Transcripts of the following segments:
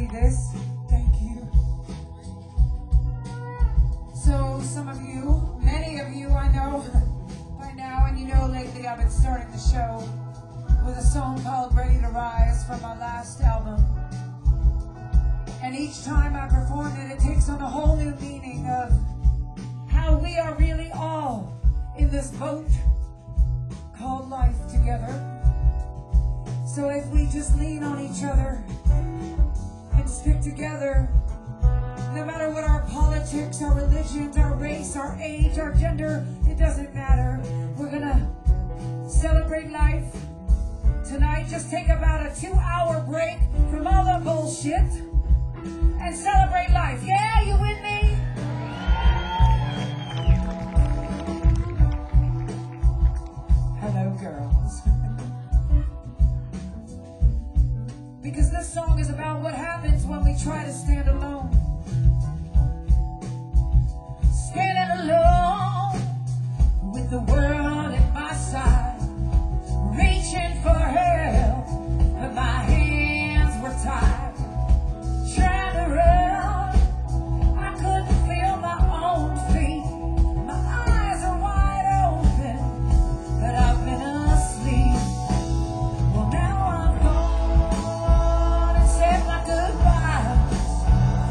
me this. Thank you. So some of you, many of you I know by now, and you know lately I've been starting the show with a song called Ready to Rise from my last album. And each time I perform it, it takes on a whole new meaning of how we are really all in this boat called life together. So if we just lean on each other and stick together, no matter what our politics, our religions, our race, our age, our gender, it doesn't matter. We're gonna celebrate life tonight. Just take about a 2-hour break from all the bullshit and celebrate life. Yeah, you with me? Hello, girls. Because this song is about what happens when we try to stand alone. Standing alone with the world at my side, reaching for help, but my hands were tied. Trying to run, I couldn't feel my own feet. My eyes are wide open, but I've been asleep. Well, now I'm gone and said my goodbyes.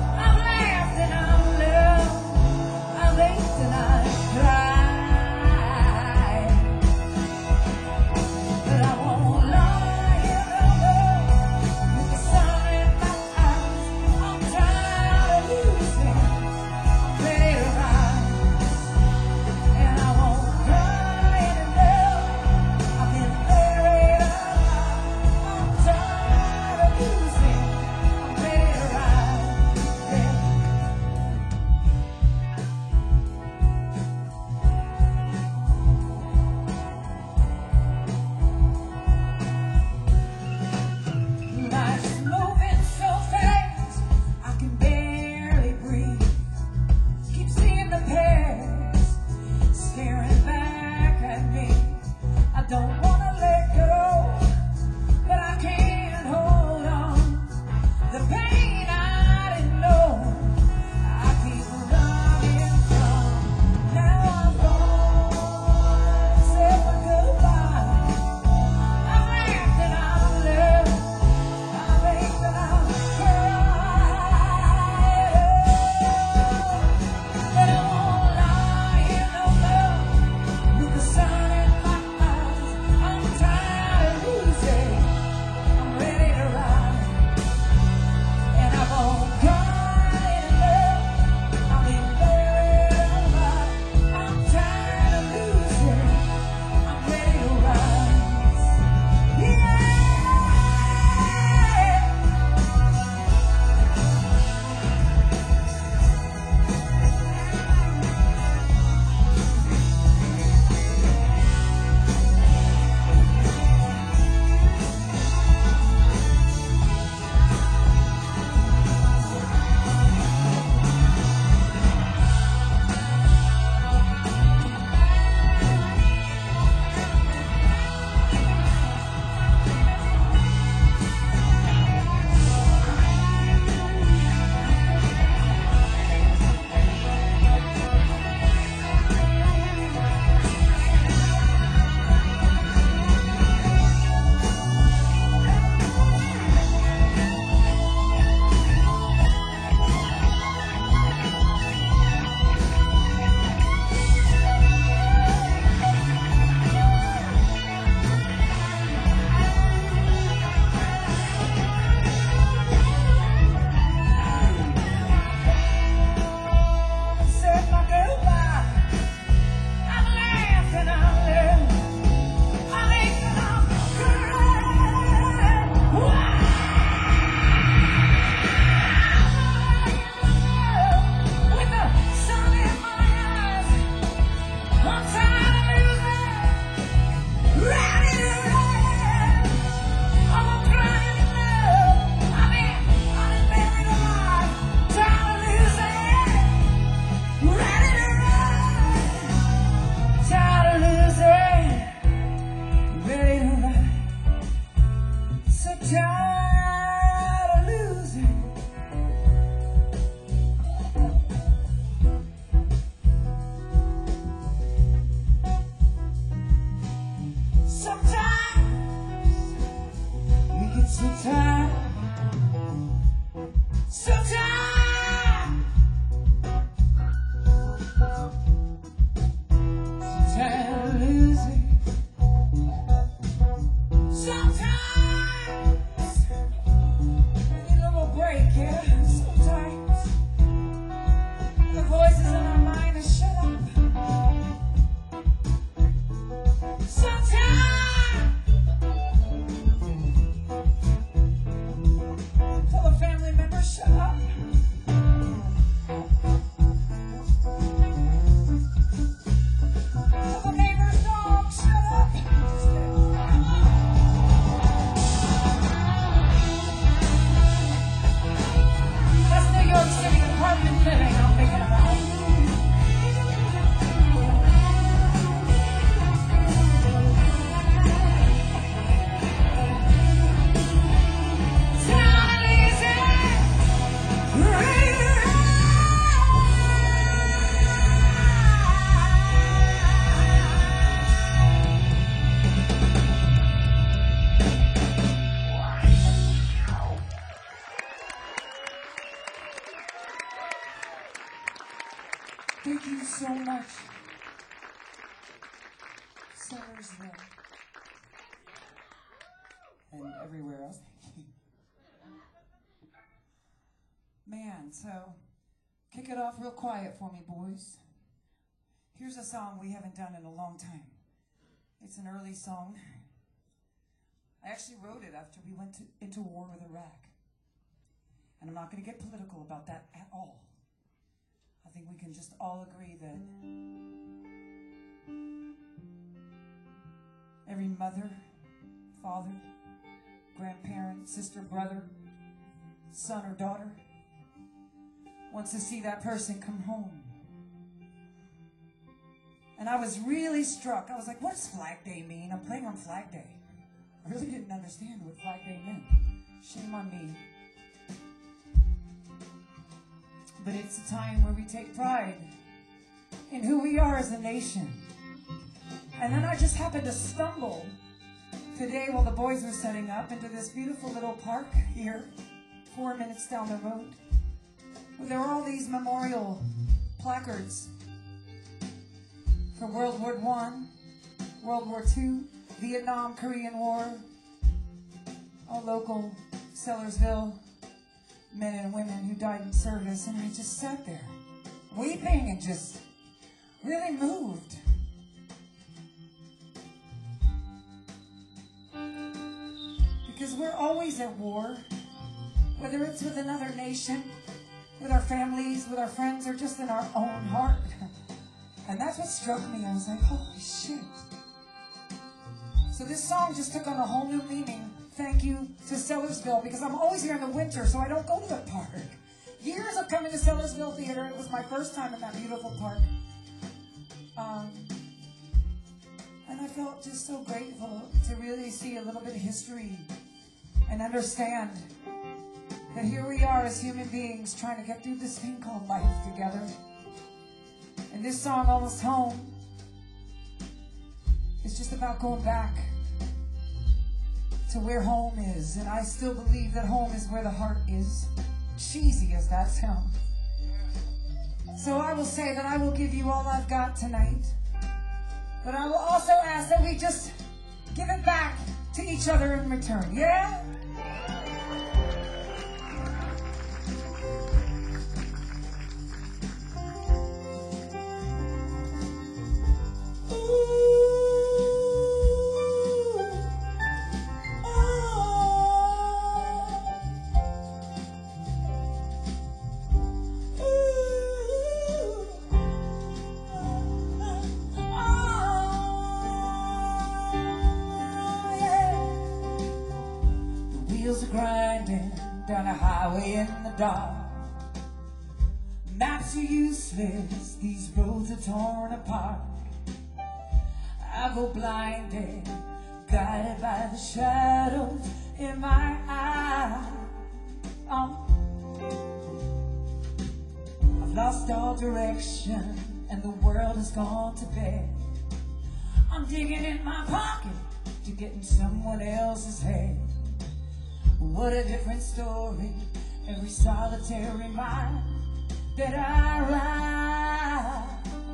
Thank you so much, Sellersville, and everywhere else. Man, so kick it off real quiet for me, boys. Here's a song we haven't done in a long time. It's an early song. I actually wrote it after we went into war with Iraq. And I'm not going to get political about that at all. I think we can just all agree that every mother, father, grandparent, sister, brother, son or daughter wants to see that person come home. And I was really struck. I was like, what does Flag Day mean? I'm playing on Flag Day. I really didn't understand what Flag Day meant. Shame on me. But it's a time where we take pride in who we are as a nation. And then I just happened to stumble today while the boys were setting up into this beautiful little park here, 4 minutes down the road, where there were all these memorial placards for World War I, World War II, Vietnam, Korean War, all local Sellersville men and women who died in service. And I just sat there weeping and just really moved. Because we're always at war, whether it's with another nation, with our families, with our friends, or just in our own heart. And that's what struck me. I was like, holy shit. So this song just took on a whole new meaning. Thank you to Sellersville, because I'm always here in the winter, so I don't go to the park. Years of coming to Sellersville Theater. It was my first time in that beautiful park. And I felt just so grateful to really see a little bit of history and understand that here we are as human beings trying to get through this thing called life together. And this song, Almost Home, is just about going back to where home is. And I still believe that home is where the heart is, cheesy as that sounds. So I will say that I will give you all I've got tonight, but I will also ask that we just give it back to each other in return. Yeah? Grinding down a highway in the dark. Maps are useless, these roads are torn apart. I go blinded, guided by the shadows in my eyes. I've lost all direction and the world has gone to bed. I'm digging in my pocket to get in someone else's head. What a different story every solitary mile that I ride.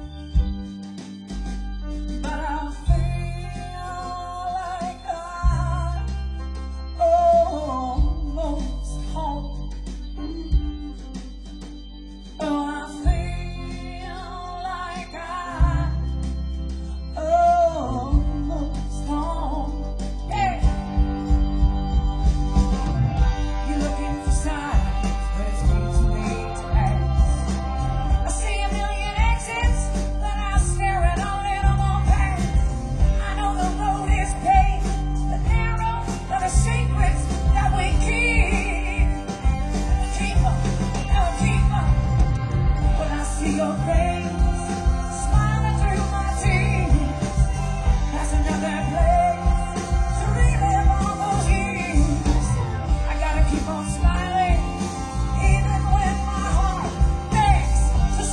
But I feel like I'm almost home. Oh, I feel like I'm almost home. Yeah. You're looking for signs, but it's way too late to ask. I see a million exits, but I stare at only the one path. I know the road is paved, the narrow are the secrets that we keep. Keep 'em, never keep 'em. When I see your face, smiling through my tears, that's another place to relive all those years. I gotta keep on smiling, even when my heart begs to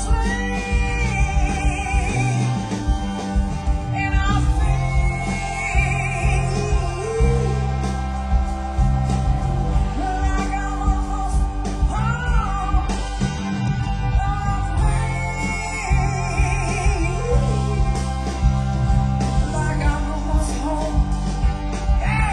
sleep. And I feel like I'm almost home. Like I'm almost home. Yeah.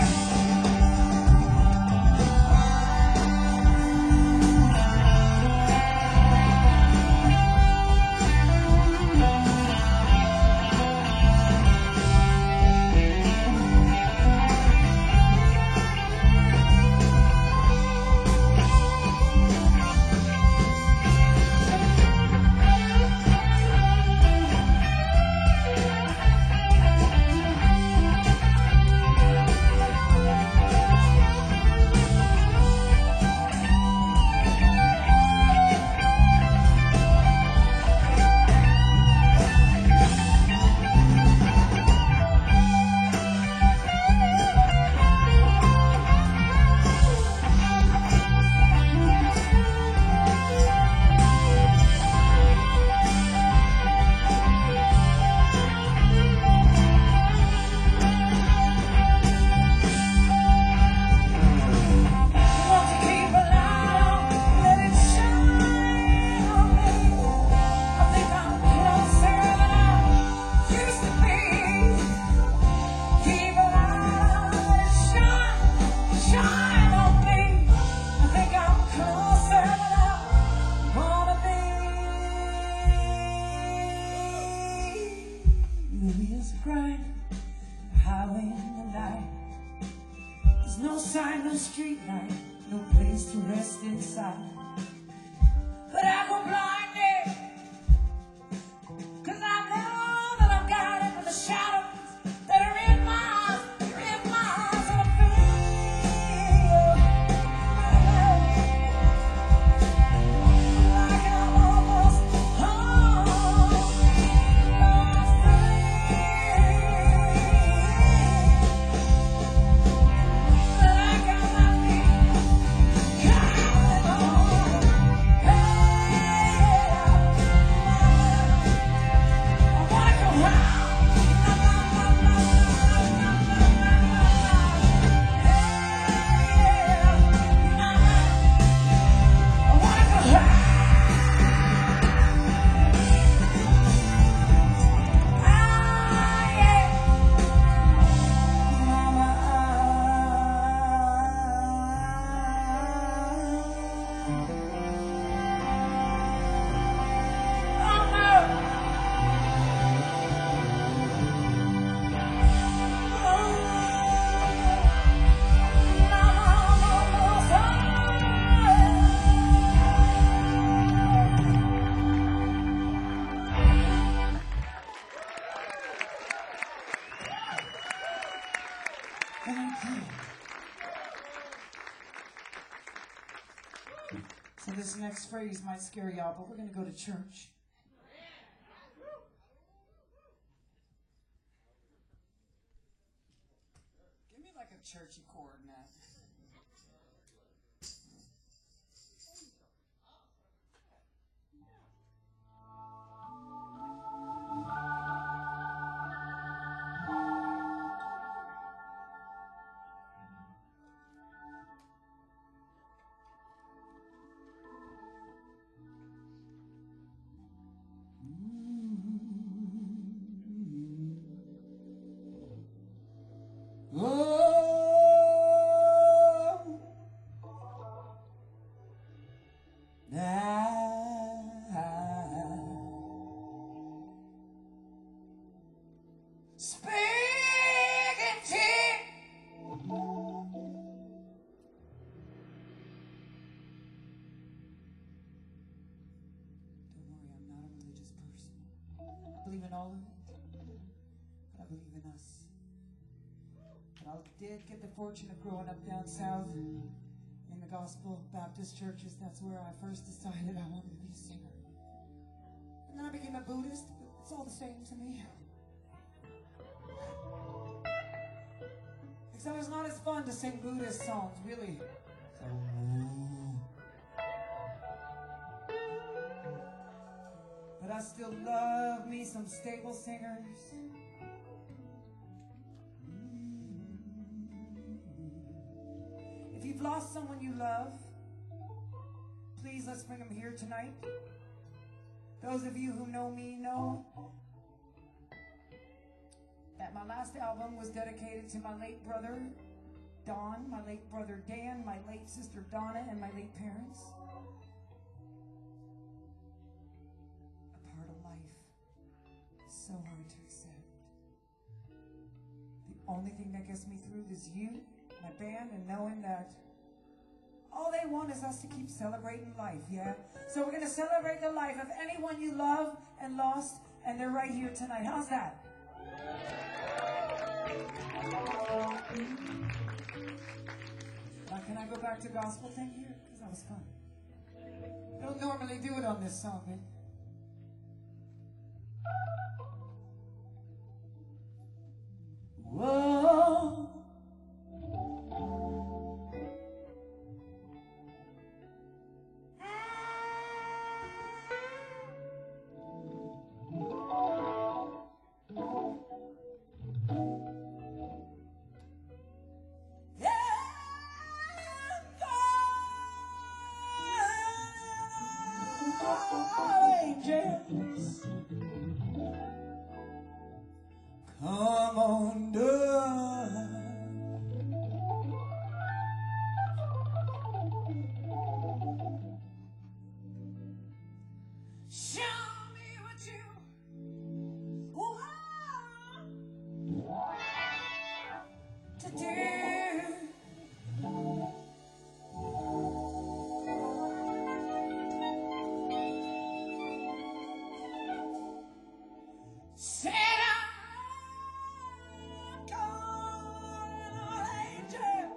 Want to keep a light on, let it shine on me. I think I'm closer than I used to be. Keep a light on, let it shine on me. I think I'm closer than I wanna be. Millions crying, highway in the night. There's no sign, no street light, no place to rest inside. But I go blinded, 'cause I know that I'm guided by the shadows that are in my eyes. You're in my eyes, and I feel like I'm almost home. I feel like I might be coming home. Hey, I wanna go home. I wanna go home. So this next phrase might scare y'all, but we're going to go to church. Give me like a churchy chord, man. Speaking to don't worry, I'm not a religious person. I believe in all of it, but I believe in us. But I did get the fortune of growing up down south in the Gospel Baptist churches. That's where I first decided I wanted to be a singer. And then I became a Buddhist, but it's all the same to me. Except it's not as fun to sing Buddhist songs, really. But I still love me some stable singers. If you've lost someone you love, please let's bring them here tonight. Those of you who know me know that my last album was dedicated to my late brother Don, my late brother Dan, my late sister Donna, and my late parents. A part of life is so hard to accept. The only thing that gets me through is you, my band, and knowing that all they want is us to keep celebrating life, yeah? So we're going to celebrate the life of anyone you love and lost, and they're right here tonight. How's that? Now, can I go back to gospel thing here? Because that was fun. I don't normally do it on this song, man. Whoa. Angels, come on down. Show me what you want to do. Said I'm calling angel.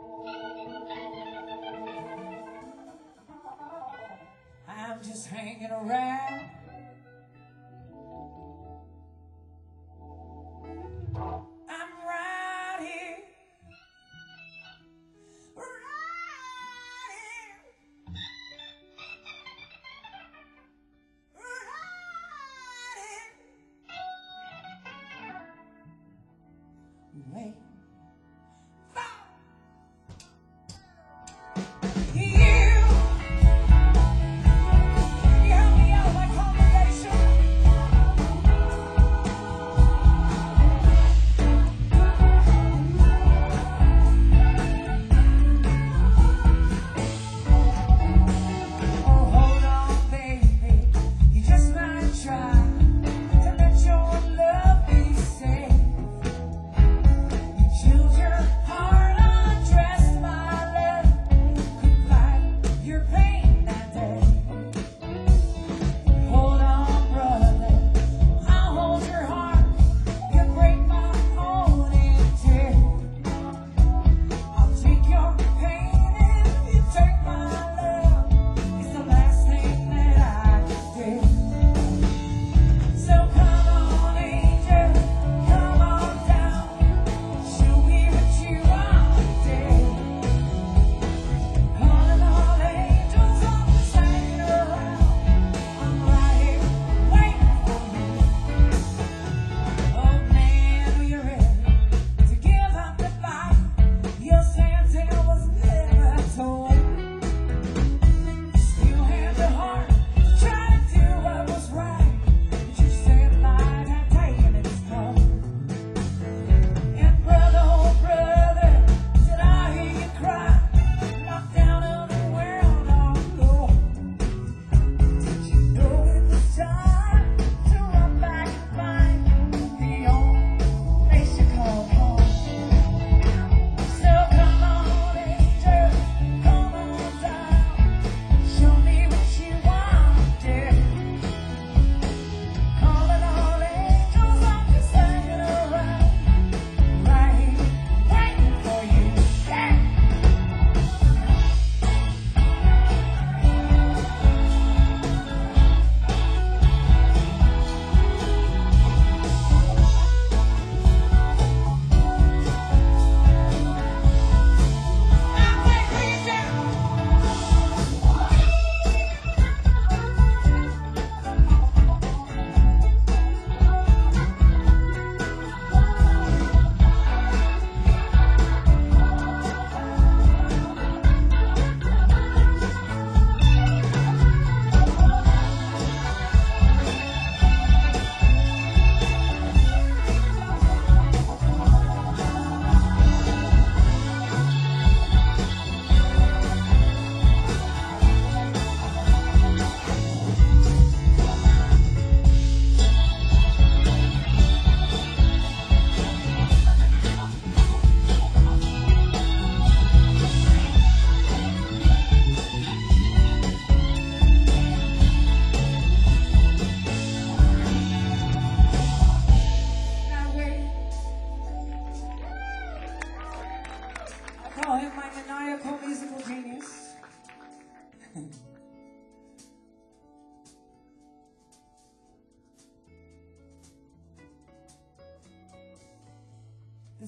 I'm just hanging around. I'm right here. Wait. You help me out by calling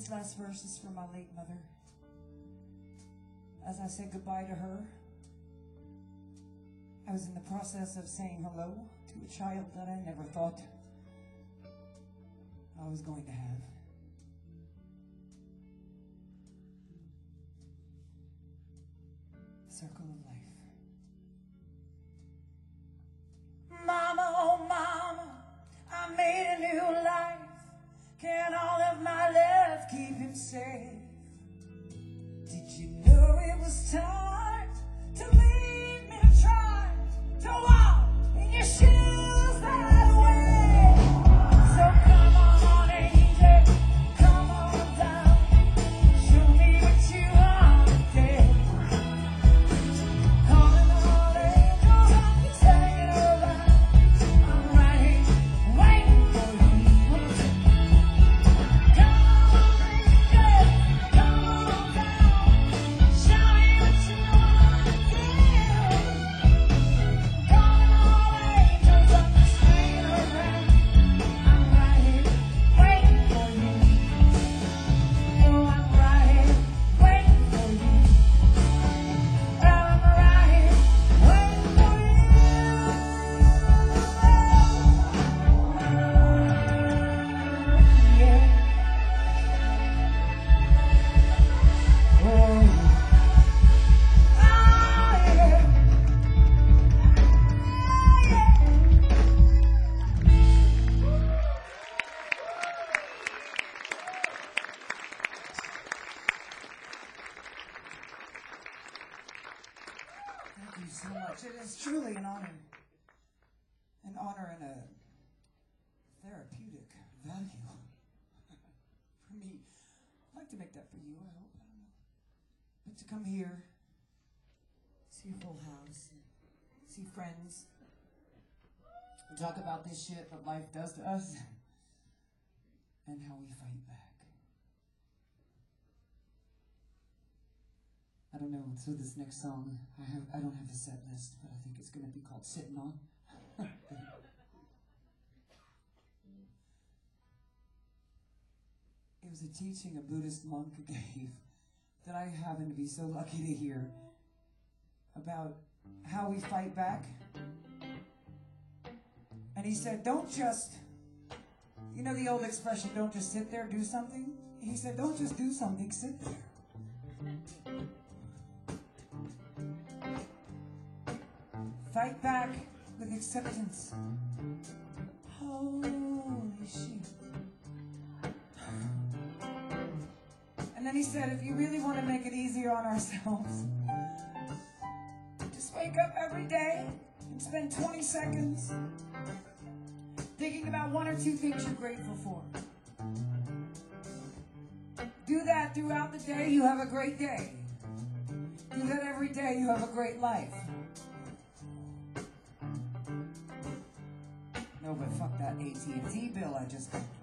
This last verse is for my late mother. As I said goodbye to her, I was in the process of saying hello to a child that I never thought I was going to have. Circle of life. Mama, oh mama, I made a new life. Can all of my love keep him safe? Did you know it was time to leave me to try to walk in your shoes that way? So come on, angel, come on down. Show me what you want today. Calling all angels, I'm turning around. I'm right here waiting for you. Come on, angel, come on down. Show me what you want to do. Calling all angels, I'm just hanging around. I'm right here waiting for you. Oh, I'm right here waiting for you. I'm right here waiting for you. Yeah. Oh, yeah. Thank you so much. It is truly an honor and a therapeutic value for me. I'd like to make that for you, I hope. I don't know. But to come here, see a full house, see friends, and talk about this shit that life does to us and how we fight back. I don't know, so this next song, I don't have a set list, but I think it's going to be called Sitting On. It was a teaching a Buddhist monk gave that I happen to be so lucky to hear about how we fight back. And he said, don't just, you know the old expression, don't just sit there, do something? He said, don't just do something, sit there. Fight back with acceptance. Holy shit. And then he said, if you really want to make it easier on ourselves, just wake up every day and spend 20 seconds thinking about one or two things you're grateful for. Do that throughout the day, you have a great day. Do that every day, you have a great life. No, but fuck that AT&T bill I just got.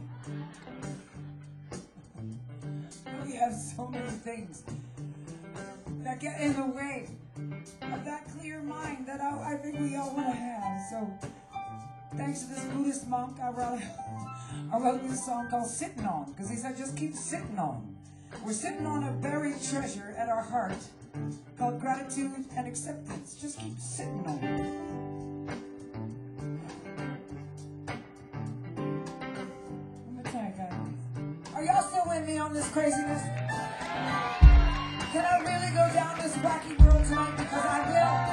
We have so many things that get in the way of that clear mind that I think we all want to have. So, thanks to this Buddhist monk, I wrote this song called Sitting On, because he said, just keep sitting on. We're sitting on a buried treasure at our heart called gratitude and acceptance. Just keep sitting on it. Are y'all still with me on this craziness? Can I really go down this wacky road tonight? Because I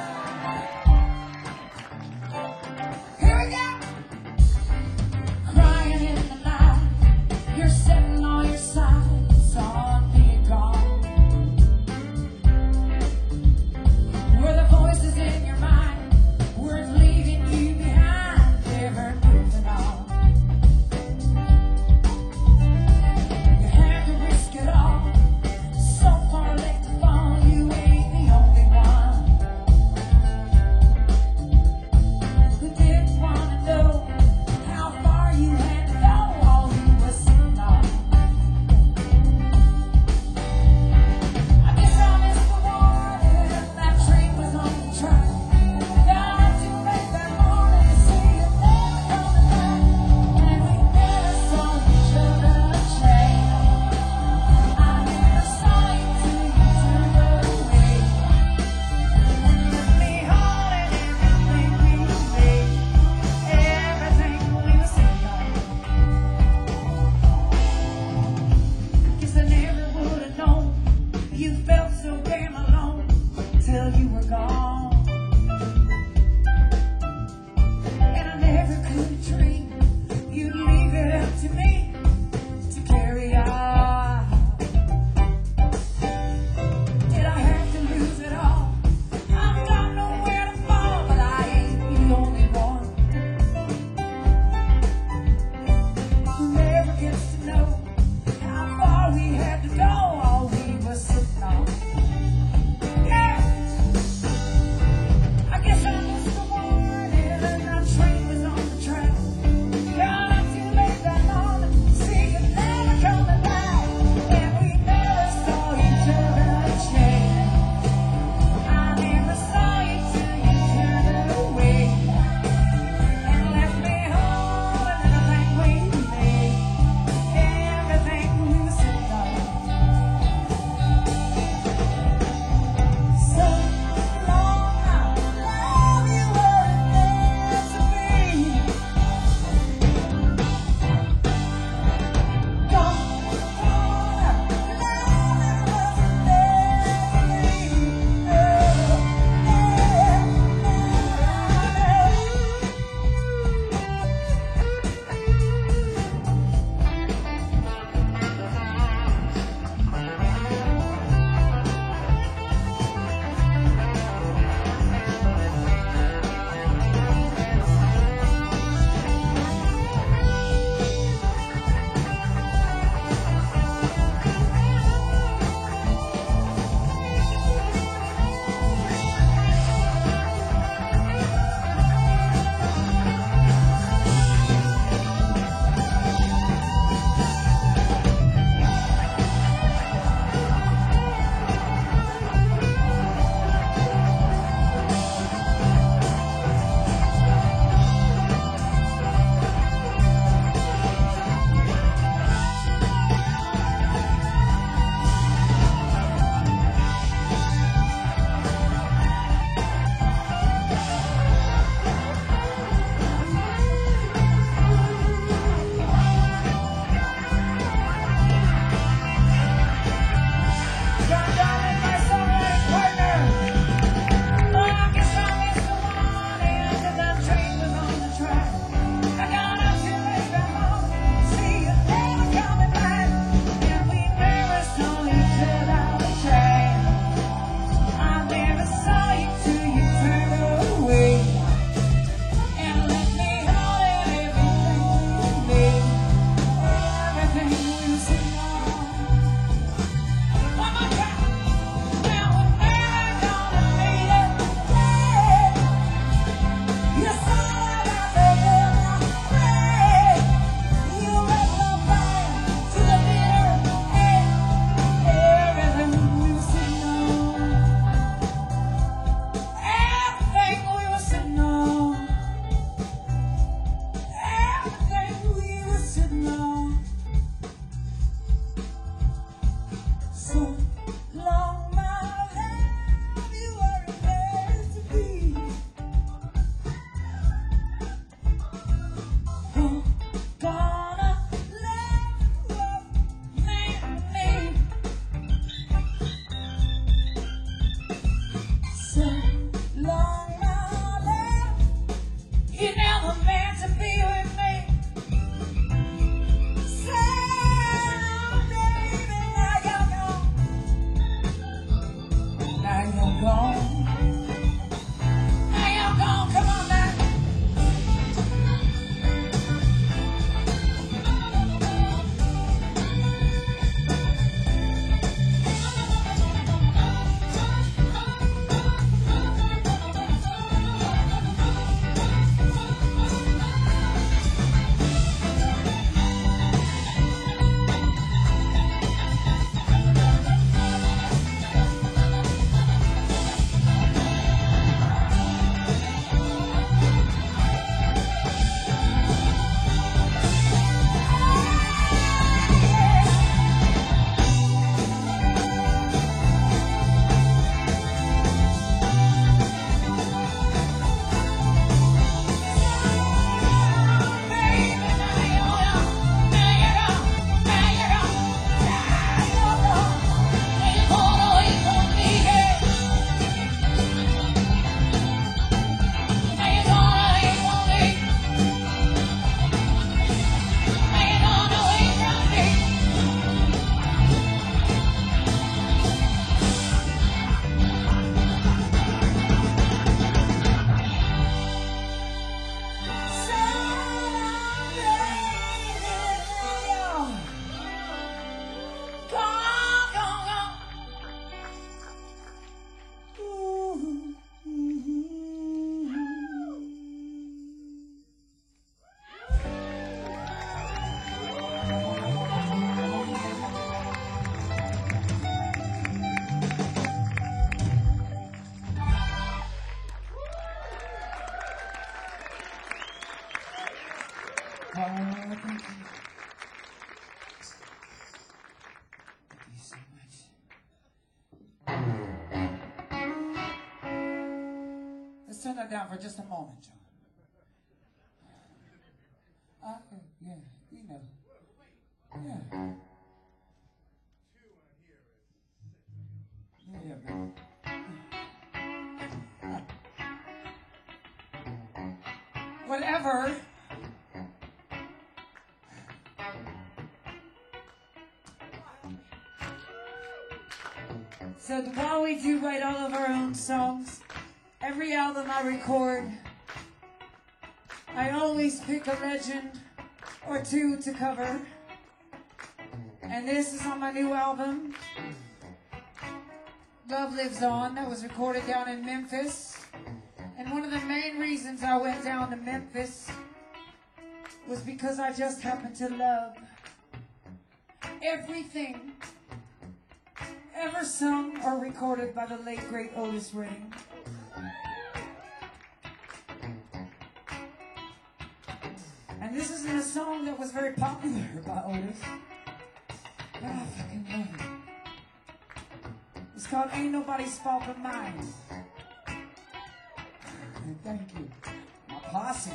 will. Here we go! Crying in the night, you're sitting on your side, saw me gone. Were the voices in your mind, words leaving you behind, never moving on. It all so far left to fall, you ain't the only one. Thank you. Thank you so much. Let's turn that down for just a moment, John. Yeah, you know. Yeah. Yeah, man. Whatever. So while we do write all of our own songs, every album I record, I always pick a legend or two to cover. And this is on my new album, Love Lives On, that was recorded down in Memphis. And one of the main reasons I went down to Memphis was because I just happened to love everything ever sung or recorded by the late great Otis Redding. And this isn't a song that was very popular by Otis, but I fucking love it. It's called Ain't Nobody's Fault But Mine. Thank you. My posse.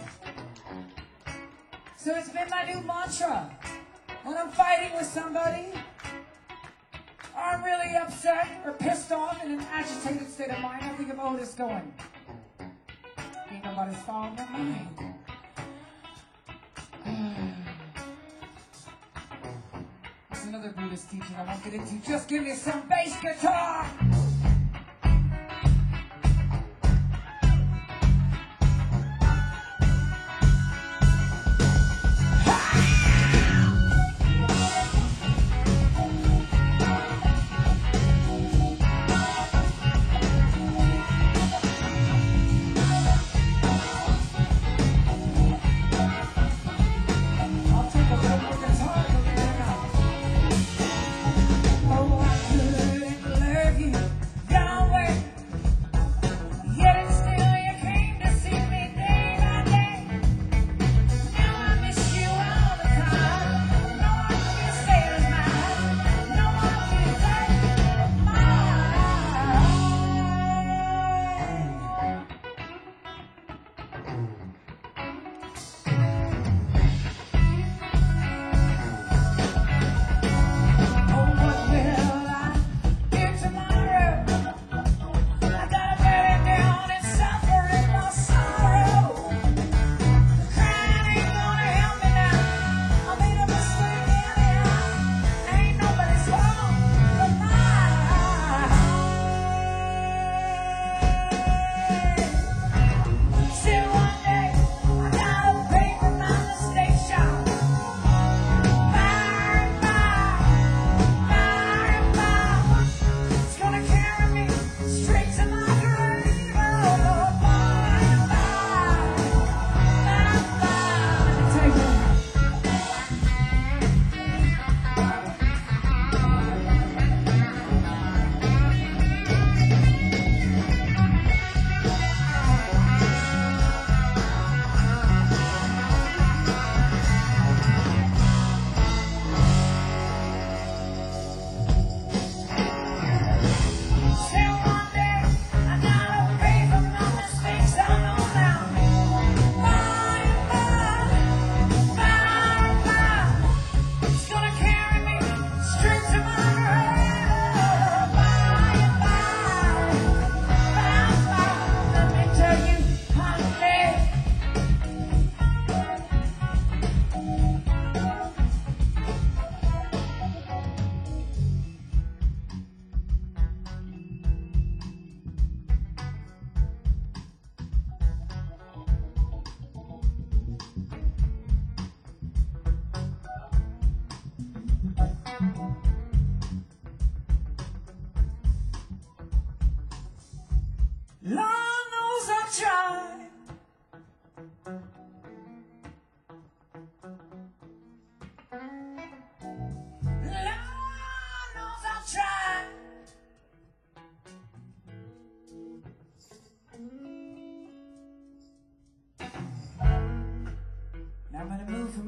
So it's been my new mantra. When I'm fighting with somebody, or I'm really upset or pissed off in an agitated state of mind, I think of Otis going, ain't nobody's fault but mine. That's another Buddhist teaching I won't get into. Just give me some bass guitar! Oh, I couldn't love you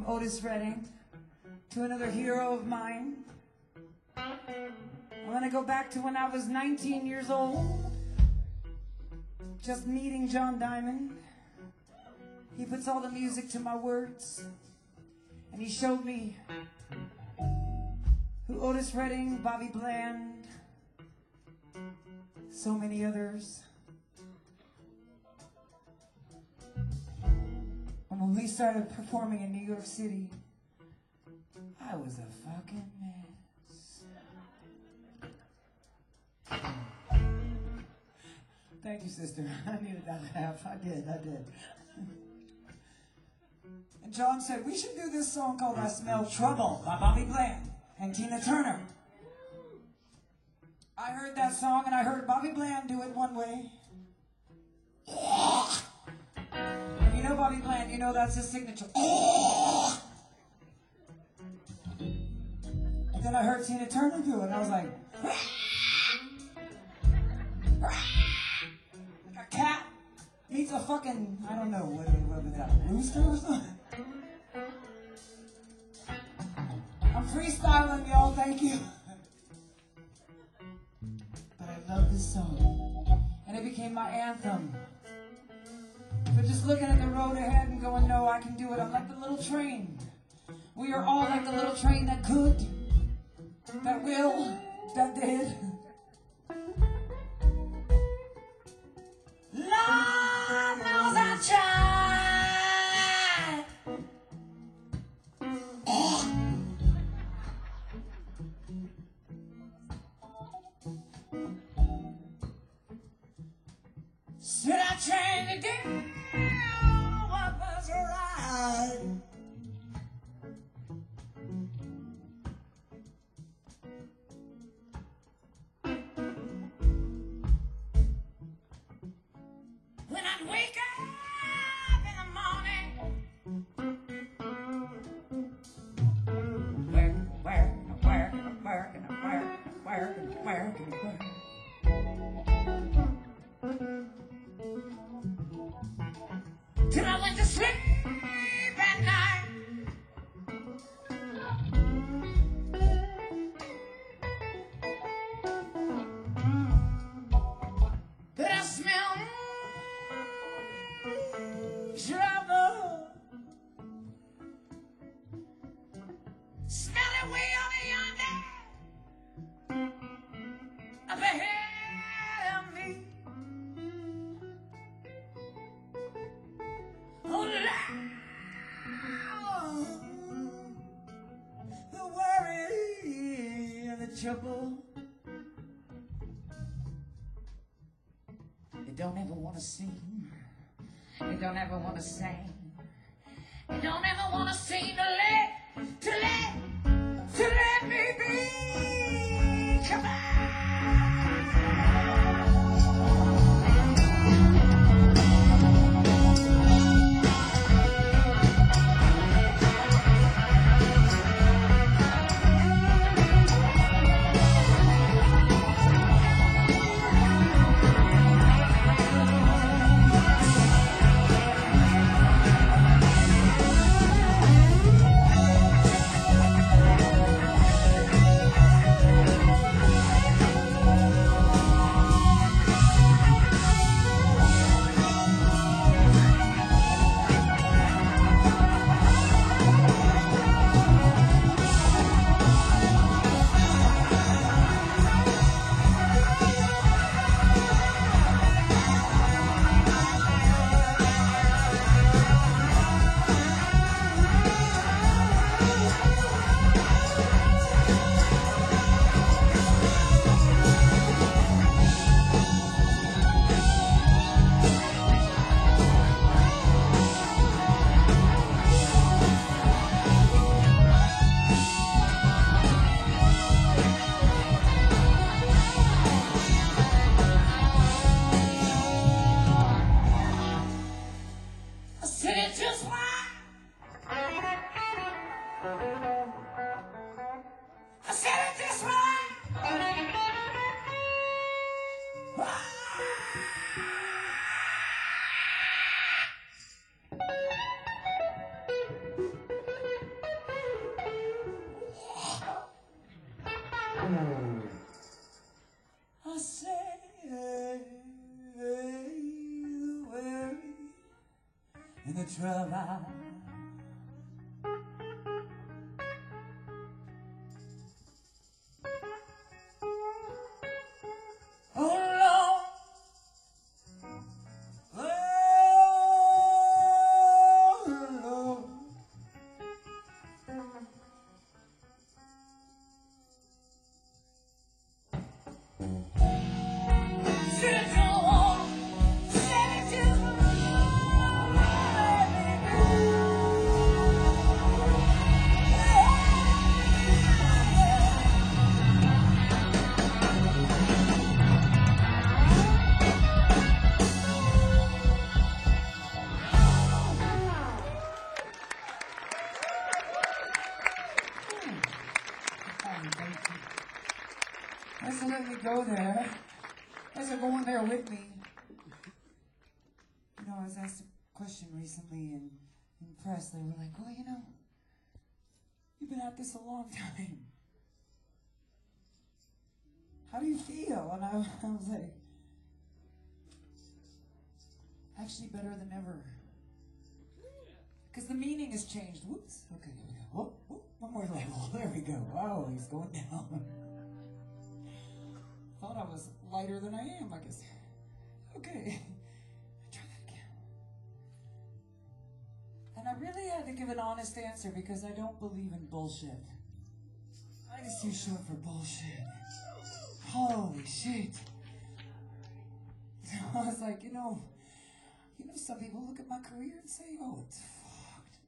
Otis Redding to another hero of mine. I'm gonna go back to when I was 19 years old, just meeting John Diamond. He puts all the music to my words, and he showed me who Otis Redding, Bobby Bland, so many others. And when we started performing in New York City, I was a fucking mess. Thank you, sister. I needed that laugh. I did. And John said, we should do this song called I Smell Trouble by Bobby Bland and Tina Turner. I heard that song and I heard Bobby Bland do it one way. And you know Bobby Bland, you know that's his signature. And then I heard Tina Turner do it and I was like, like a cat meets a fucking, I don't know, what was that, a rooster or something? I'm freestyling, y'all, thank you. But I love this song. And it became my anthem. But just looking at the road ahead and going, no, I can do it. I'm like the little train. We are all like the little train that could, that will, that did. Lord knows I tried. Should I try to do what was right? When I'd wake up in the morning, working. Till I went to sleep at night. But I smell trouble. Smell it way over yonder, up ahead of me. Oh, the worry and the trouble. You don't ever want to sing. You don't ever want to sing. You don't ever want to sing to let me be. Come on. in the twilight. Thanks for letting me go there. Thanks for going there with me. You know, I was asked a question recently in press. They were like, well, you know, you've been at this a long time. How do you feel? And I was like, actually better than ever. Because the meaning has changed. Whoops. Okay, here we go. Whoop, whoop. One more level. There we go. Wow, he's going down. Thought I was lighter than I am, I guess. Okay. Try that again. And I really had to give an honest answer because I don't believe in bullshit. I just too short for bullshit. Holy shit. So I was like, you know, some people look at my career and say, oh, it's fucked.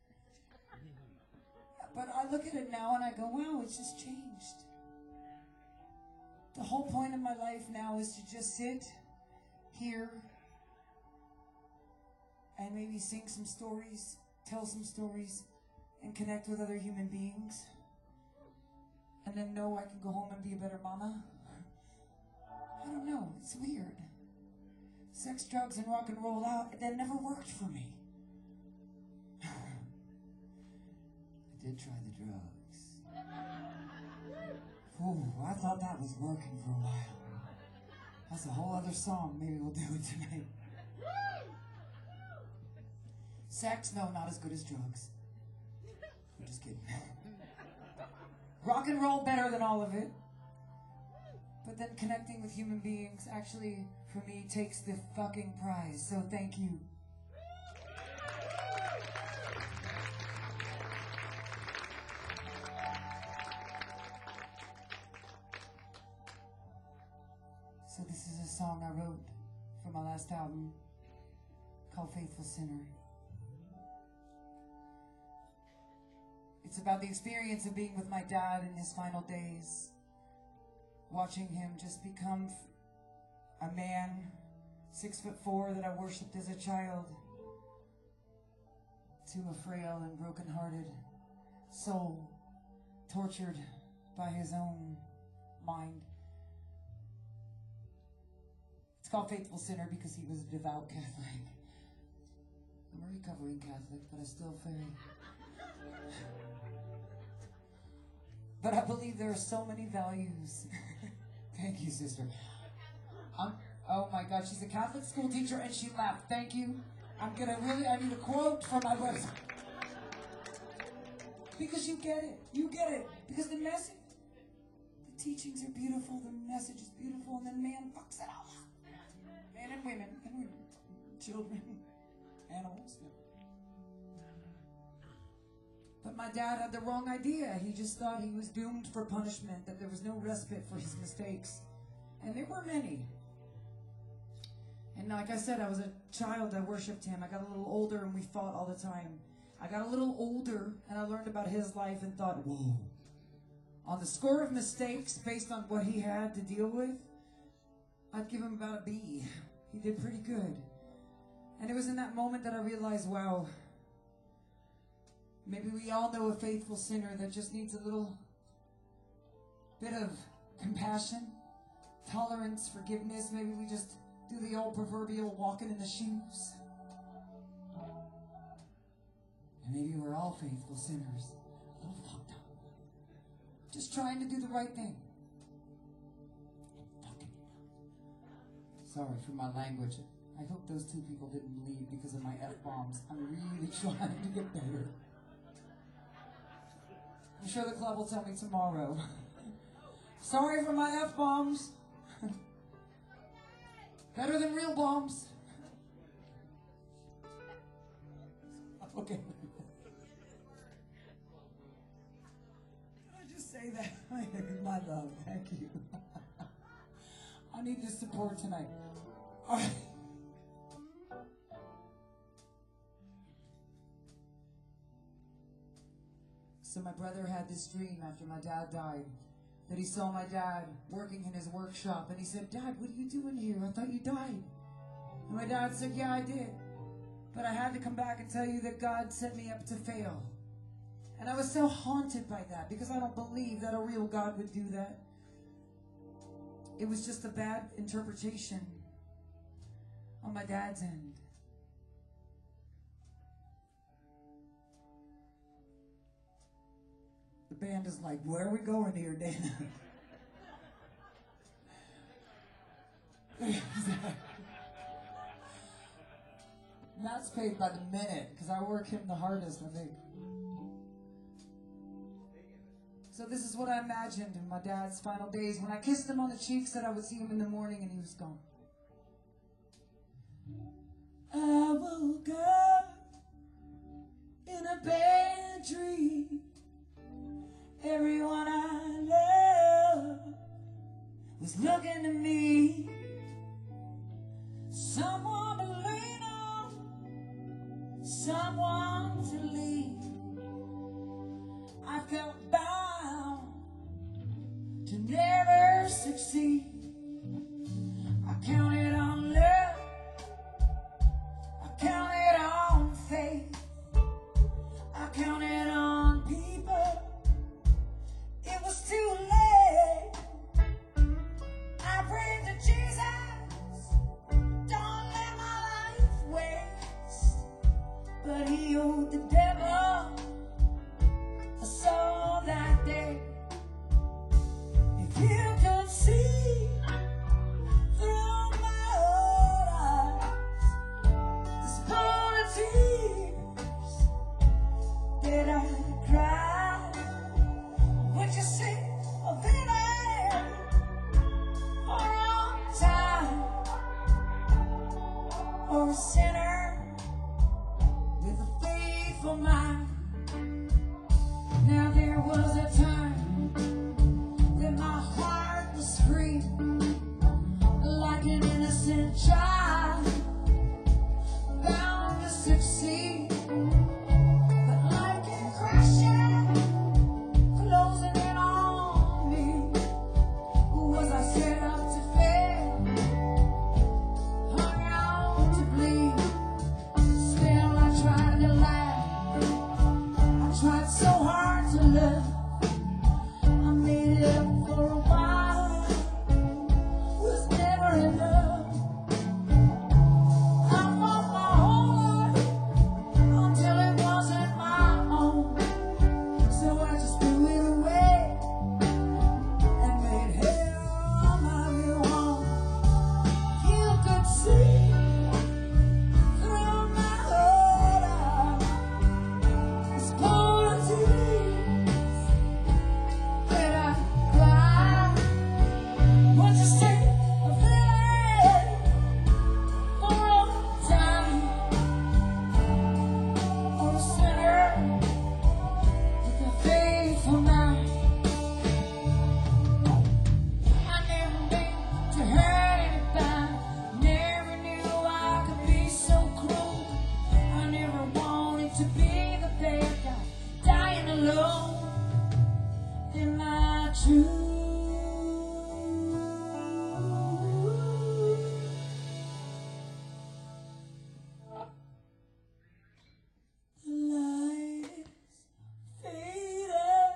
But I look at it now and I go, wow, it's just changed. The whole point of my life now is to just sit here and maybe sing some stories, tell some stories, and connect with other human beings. And then know I can go home and be a better mama. I don't know, it's weird. Sex, drugs, and rock and roll out, that never worked for me. I did try the drugs. Ooh, I thought that was working for a while. That's a whole other song. Maybe we'll do it tonight. Sex, no, not as good as drugs. I'm just kidding. Rock and roll, better than all of it. But then connecting with human beings actually, for me, takes the fucking prize. So thank you. So this is a song I wrote for my last album called Faithful Sinner. It's about the experience of being with my dad in his final days, watching him just become a man, 6'4", that I worshipped as a child, to a frail and broken-hearted soul, tortured by his own mind. It's called Faithful Sinner because he was a devout Catholic. I'm a recovering Catholic, but I still very... But I believe there are so many values. Thank you, sister. Oh my God, she's a Catholic school teacher and she laughed. Thank you. I need a quote from my website. Because you get it. You get it. Because the message, the teachings are beautiful, the message is beautiful, and then man fucks it all up. Men and women, children, animals. But my dad had the wrong idea. He just thought he was doomed for punishment, that there was no respite for his mistakes. And there were many. And like I said, I was a child that worshipped him. I got a little older and we fought all the time. I got a little older and I learned about his life and thought, whoa. On the score of mistakes, based on what he had to deal with, I'd give him about a B. He did pretty good. And it was in that moment that I realized, wow, maybe we all know a faithful sinner that just needs a little bit of compassion, tolerance, forgiveness. Maybe we just do the old proverbial walking in the shoes. And maybe we're all faithful sinners, a little fucked up, just trying to do the right thing. Sorry for my language. I hope those two people didn't leave because of my F-bombs. I'm really trying to get better. I'm sure the club will tell me tomorrow. Sorry for my F-bombs. Better than real bombs. Okay. Can I just say that? My love, thank you. I need this support tonight. All right. So my brother had this dream after my dad died, that he saw my dad working in his workshop, and he said, "Dad, what are you doing here? I thought you died." And my dad said, "Yeah, I did. But I had to come back and tell you that God set me up to fail." And I was so haunted by that, because I don't believe that a real God would do that. It was just a bad interpretation on my dad's end. The band is like, "Where are we going here, Dana?" Matt's paid by the minute, because I work him the hardest, I think. So this is what I imagined in my dad's final days. When I kissed him on the cheek, said I would see him in the morning, and he was gone. I woke up in a bad dream. Everyone I love was looking to me. Someone to lean on, someone to lead. I felt bound to never succeed. I counted on love, I counted on faith, I counted on people. It was too late. I prayed to Jesus, don't let my life waste. But he owed the devil a soul that day. If you could see through my own eyes, this full of tears that I cried, would you see a villain for all time, or a sinner with a faithful mind? Now there was a time that my heart was free, like an innocent child bound to succeed. But life came crashing, closing in on me. Was I set up to fail? Hung out to bleed. Still I tried to laugh, I tried so hard to love. I made it up for a while, was never enough. I fought my whole life until it wasn't my own. So I just threw it away and made hell my new home. You could see through my whole eyes, this full of tears that I cried. Would you say a villain for all time, or a sinner with a faithful mind? I never meant to hurt anybody, never knew I could be so cruel. I never wanted to be the bad guy, dying alone. Am I true? The light is faded,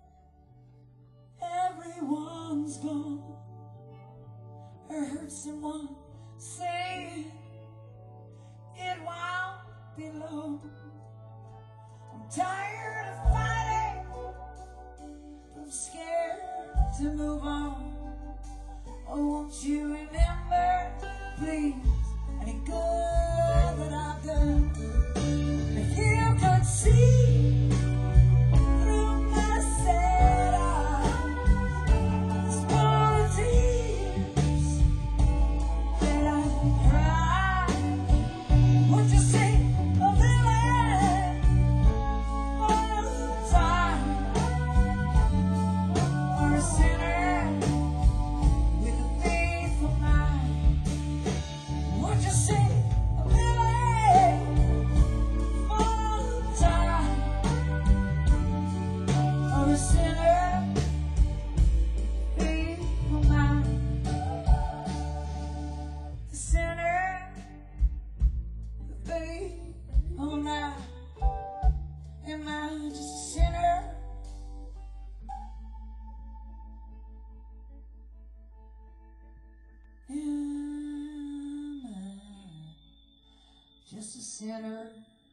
everyone's gone. I heard someone say it won't be long. I'm tired of fighting, I'm scared to move on. Oh, won't you remember, please? And he good that I've done. If you could see through my sad eyes, small tears that I cry, would you say a little more time for a sinner with a faithful mind? Would you say a little more time for a sinner, faithful mind? A sinner, faithful mind. Am I just a sinner? Am I just a sinner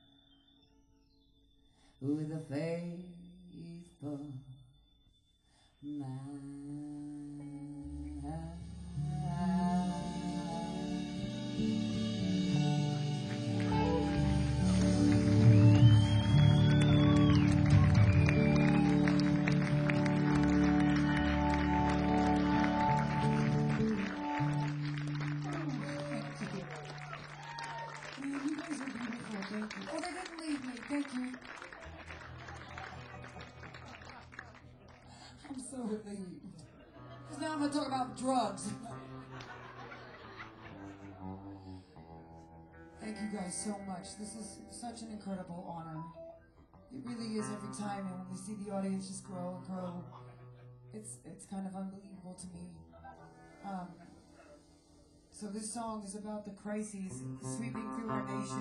with a faithful Man, you guys are beautiful, thank you. Oh, they didn't leave me, thank you. I'm so relieved. Because now I'm going to talk about drugs. Thank you guys so much. This is such an incredible honor. It really is every time, and when we see the audience just grow and grow, it's kind of unbelievable to me. So this song is about the crises sweeping through our nation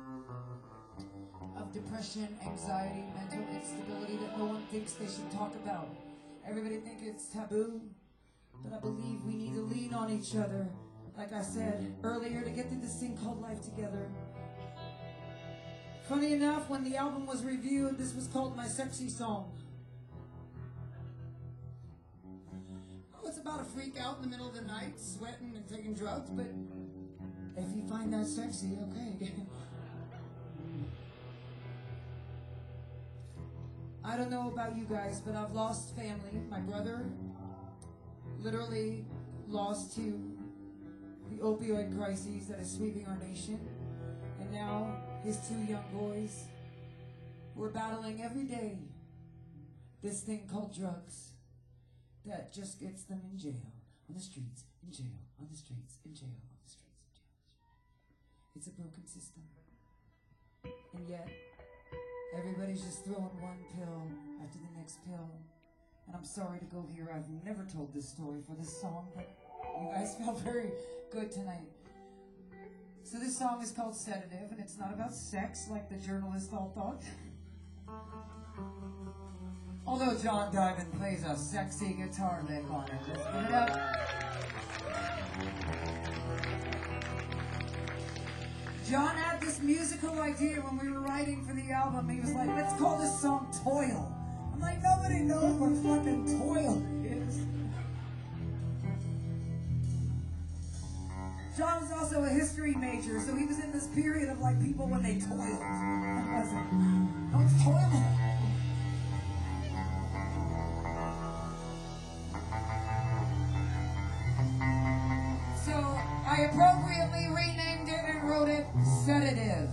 of depression, anxiety, mental instability that no one thinks they should talk about. Everybody thinks it's taboo, but I believe we need to lean on each other, like I said earlier, to get through this thing called life together. Funny enough, when the album was reviewed, this was called my sexy song. It's about a freak out in the middle of the night, sweating and taking drugs, but if you find that sexy, okay. I don't know about you guys, but I've lost family. My brother literally lost to the opioid crises that is sweeping our nation. And now his 2 young boys, we're battling every day this thing called drugs. That just gets them in jail, on the streets, in jail, on the streets, in jail, on the streets, in jail. It's a broken system. And yet, everybody's just throwing one pill after the next pill. And I'm sorry to go here. I've never told this story for this song, but you guys felt very good tonight. So this song is called Sedative, and it's not about sex like the journalists all thought. Although John Diamond plays a sexy guitar lick on it. Let's give it up. John had this musical idea when we were writing for the album. He was like, let's call this song Toil. I'm like, nobody knows what fucking toil is. John was also a history major, so he was in this period of like people when they toiled. I was like, don't toil. I appropriately renamed it and wrote it Sedative.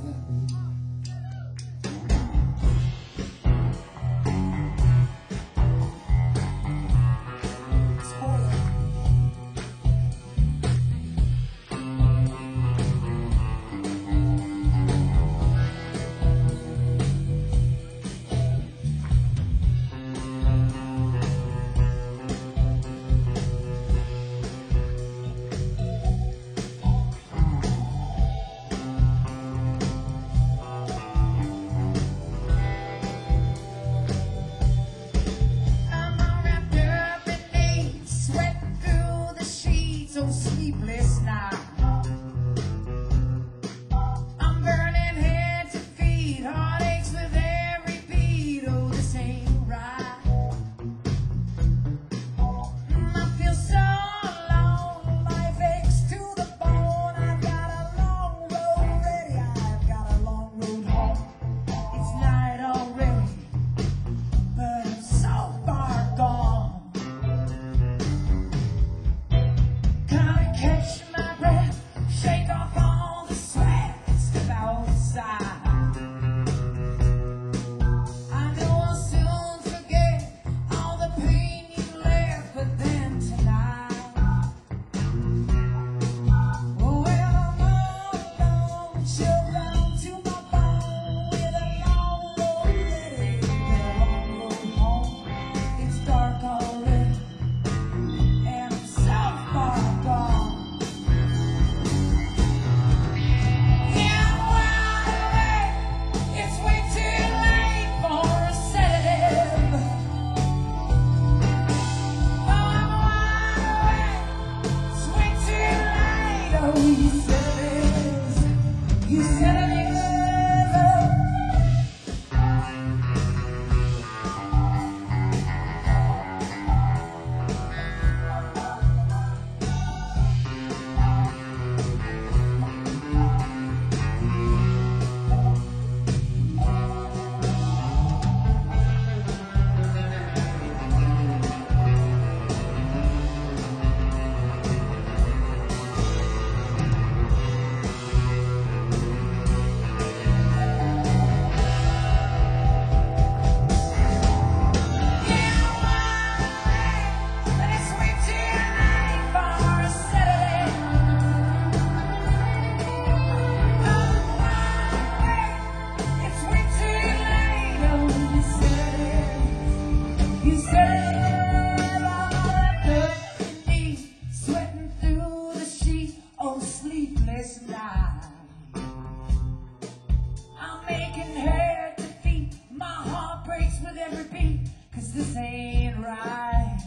this ain't right.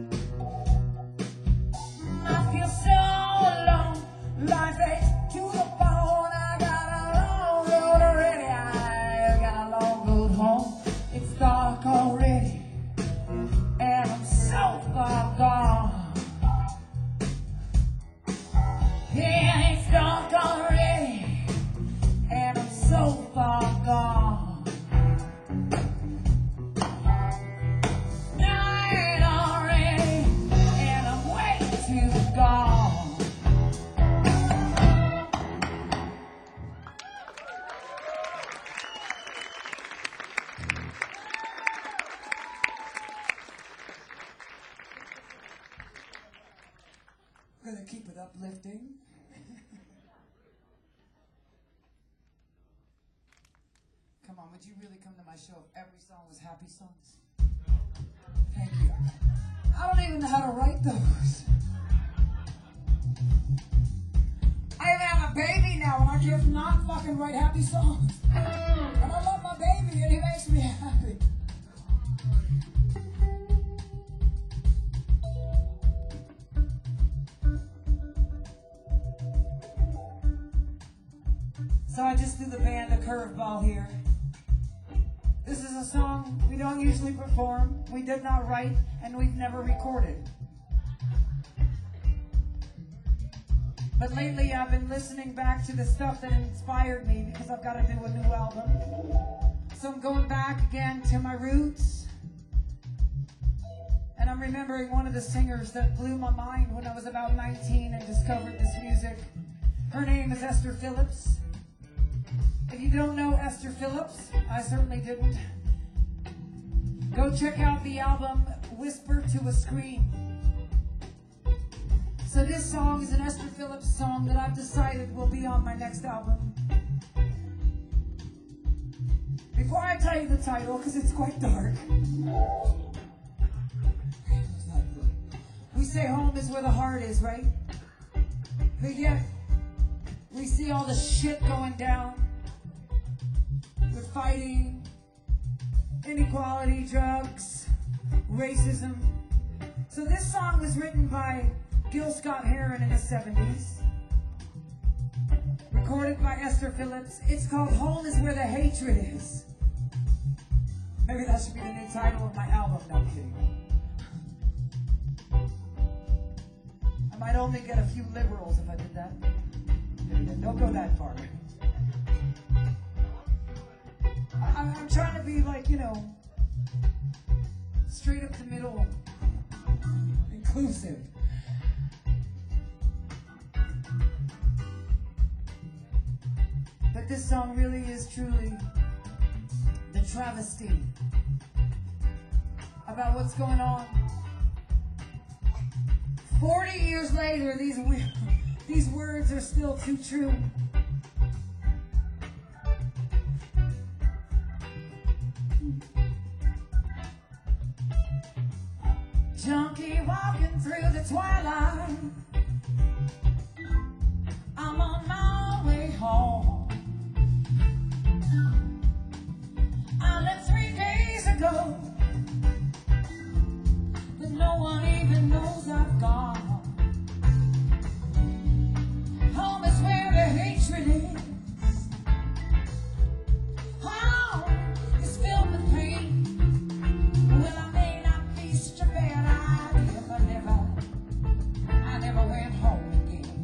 I feel so alone, life aches to the bone. I got a long road already, I got a long road home. It's dark already, and I'm so far gone. Yeah, it's dark already, and I'm so far gone. Night already, and I'm way too gone. We're gonna keep it uplifting. Come on, would you really come to my show if every song was happy songs? Thank you. I don't even know how to write those. I even have a baby now, and I can't not fucking write happy songs. And I love my baby, and he makes me happy. So I just threw the band a curveball here. This is a song we don't usually perform, we did not write, and we've never recorded. But lately I've been listening back to the stuff that inspired me because I've got to do a new album. So I'm going back again to my roots. And I'm remembering one of the singers that blew my mind when I was about 19 and discovered this music. Her name is Esther Phillips. If you don't know Esther Phillips, I certainly didn't, go check out the album Whisper to a Scream. So this song is an Esther Phillips song that I've decided will be on my next album. Before I tell you the title, because it's quite dark. We say home is where the heart is, right? But yet, we see all the shit going down. With fighting, inequality, drugs, racism. So this song was written by Gil Scott-Heron in the 70s. Recorded by Esther Phillips. It's called Home is Where the Hatred Is. Maybe that should be the new title of my album. No, I'm kidding. I might only get a few liberals if I did that. Don't go that far. I'm trying to be like, you know, straight up the middle, inclusive. But this song really is truly the travesty about what's going on. 40 years later, these words are still too true. Junkie walking through the twilight, I'm on my way home. I left 3 days ago, but no one even knows I've gone. Home is where the hatred is. Home is filled with pain. Well, I may not be such a bad idea, but I never went home again.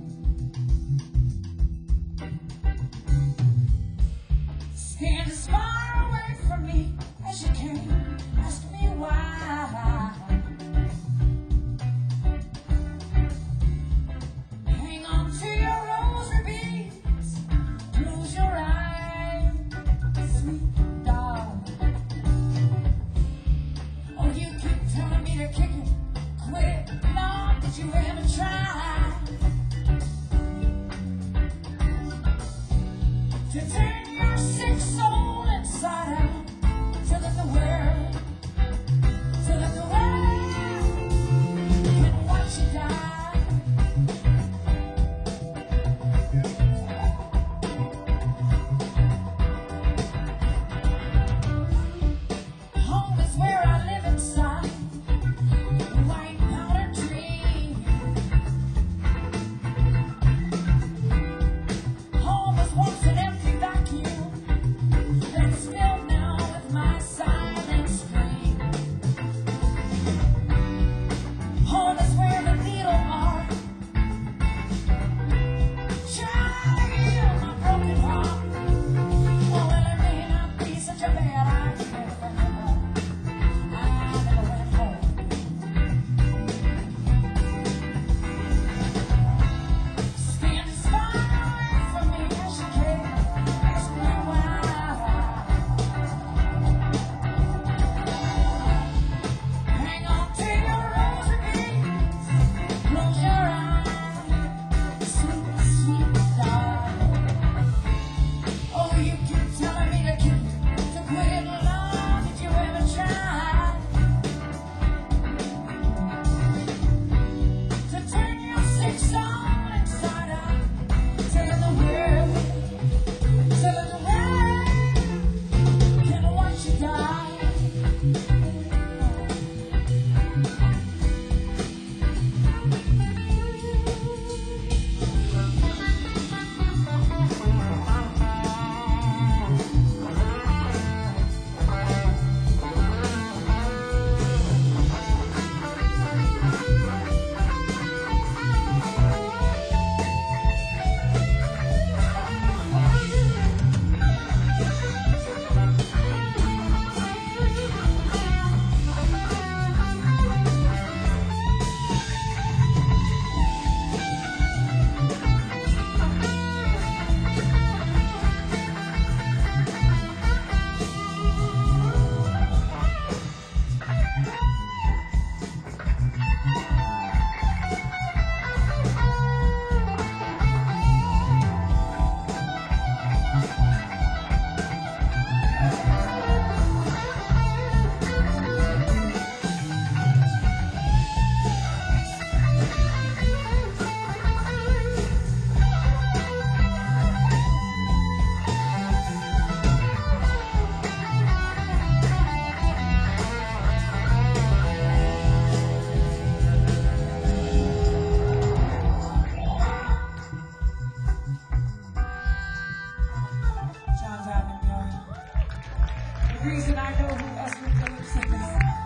Stand as far away from me as you can. Ask me why. Hang on to your rosary beads. Close your eyes, sweet darling. Oh, you keep telling me to kick it, quit it. Lord, did you ever try to turn your sick soul inside out so that the world reason I know who Esther Phillips is.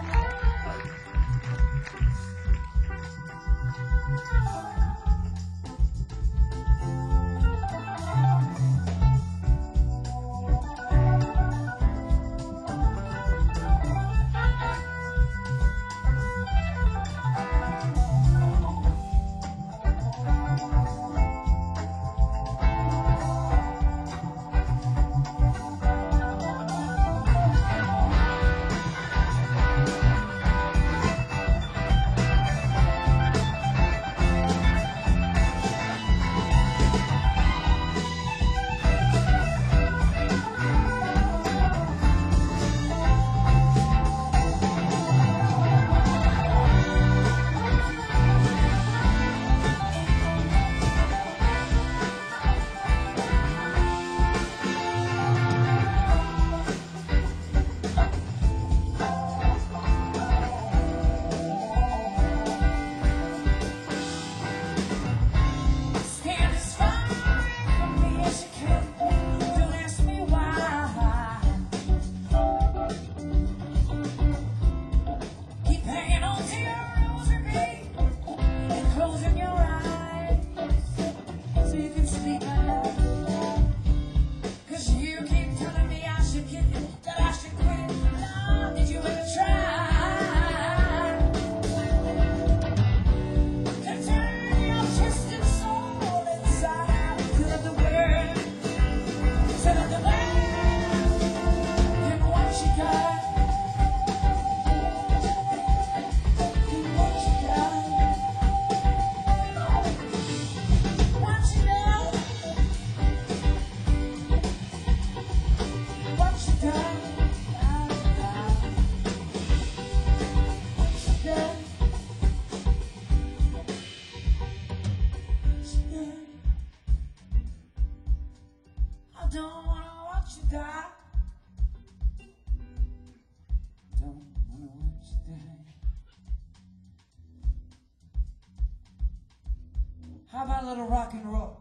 How about a little rock and roll?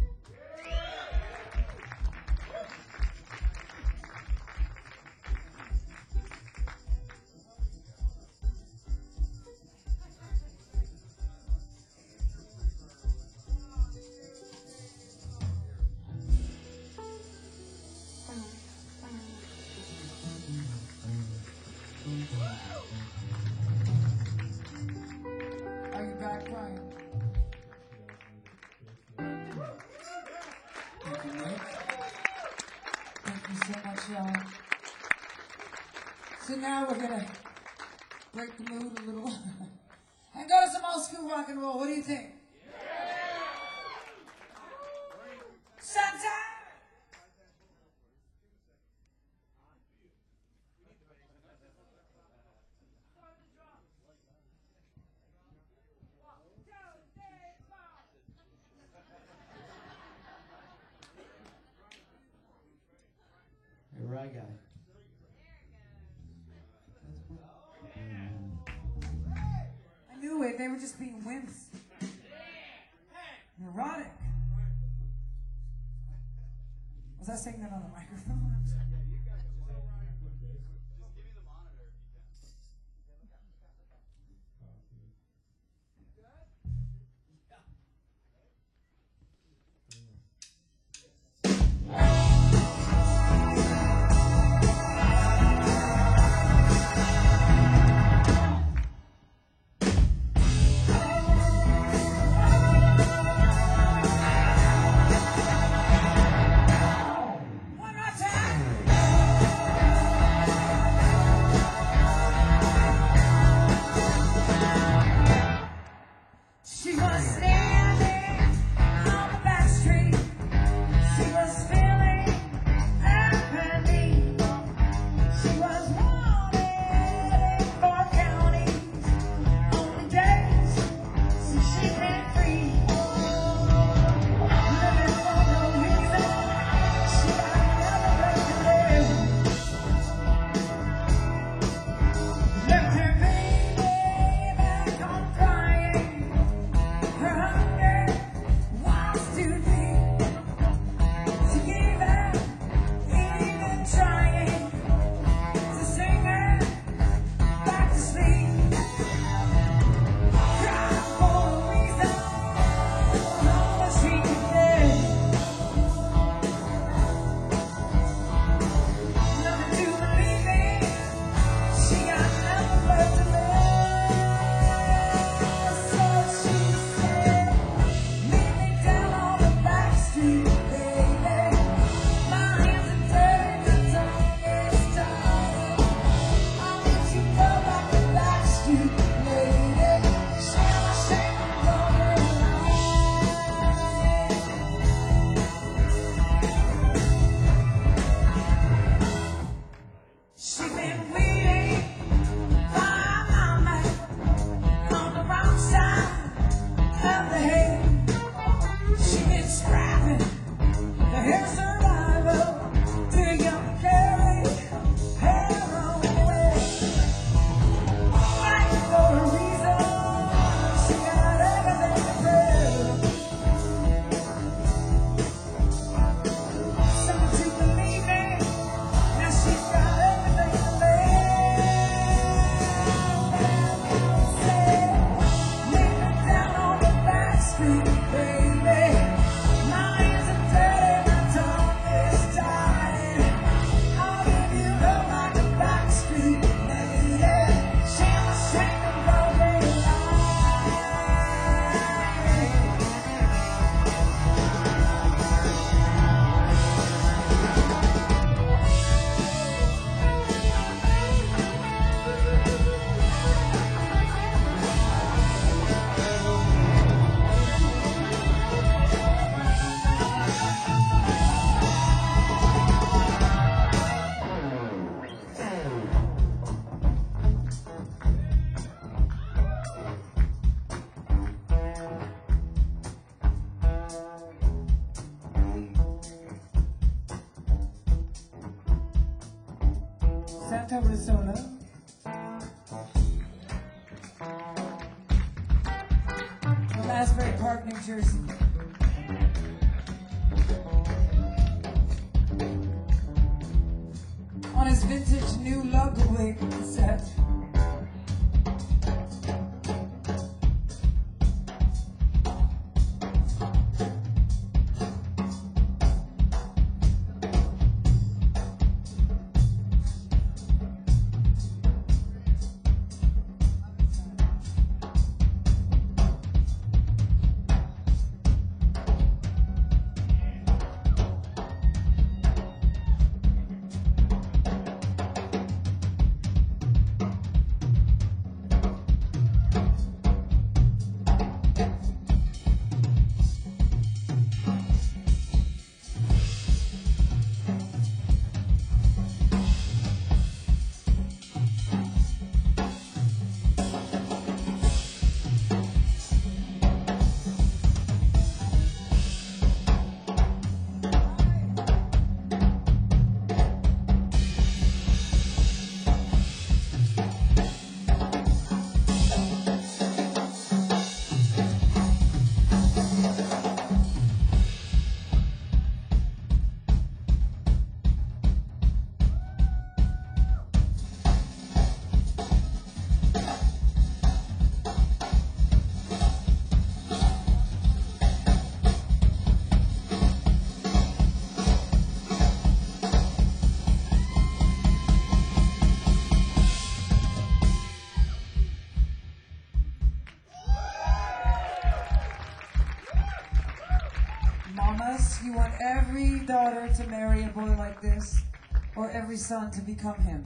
Are you back crying? Thank you, Nick. Thank you so much, y'all. So now we're gonna break the mood a little and go to some old school rock and roll. What do you think? Santa! You're right, guy. I knew it. They were just being wimps. Neurotic. Was I saying that on the microphone? I'm sorry. One more time. Santa Risola. From Asbury Park, New Jersey. On his vintage new Ludwig set. Mamas, you want every daughter to marry a boy like this, or every son to become him?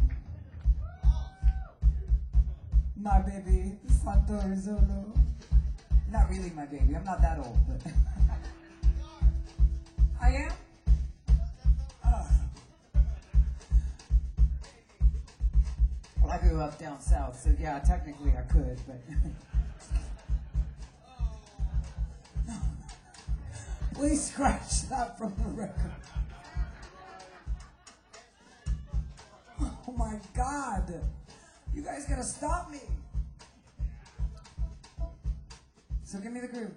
My baby, Santo Rizzolo. Not really my baby, I'm not that old, but... I am? Well, I grew up down south, so yeah, technically I could, but... Please scratch that from the record. Oh my God. You guys gotta stop me. So give me the groove.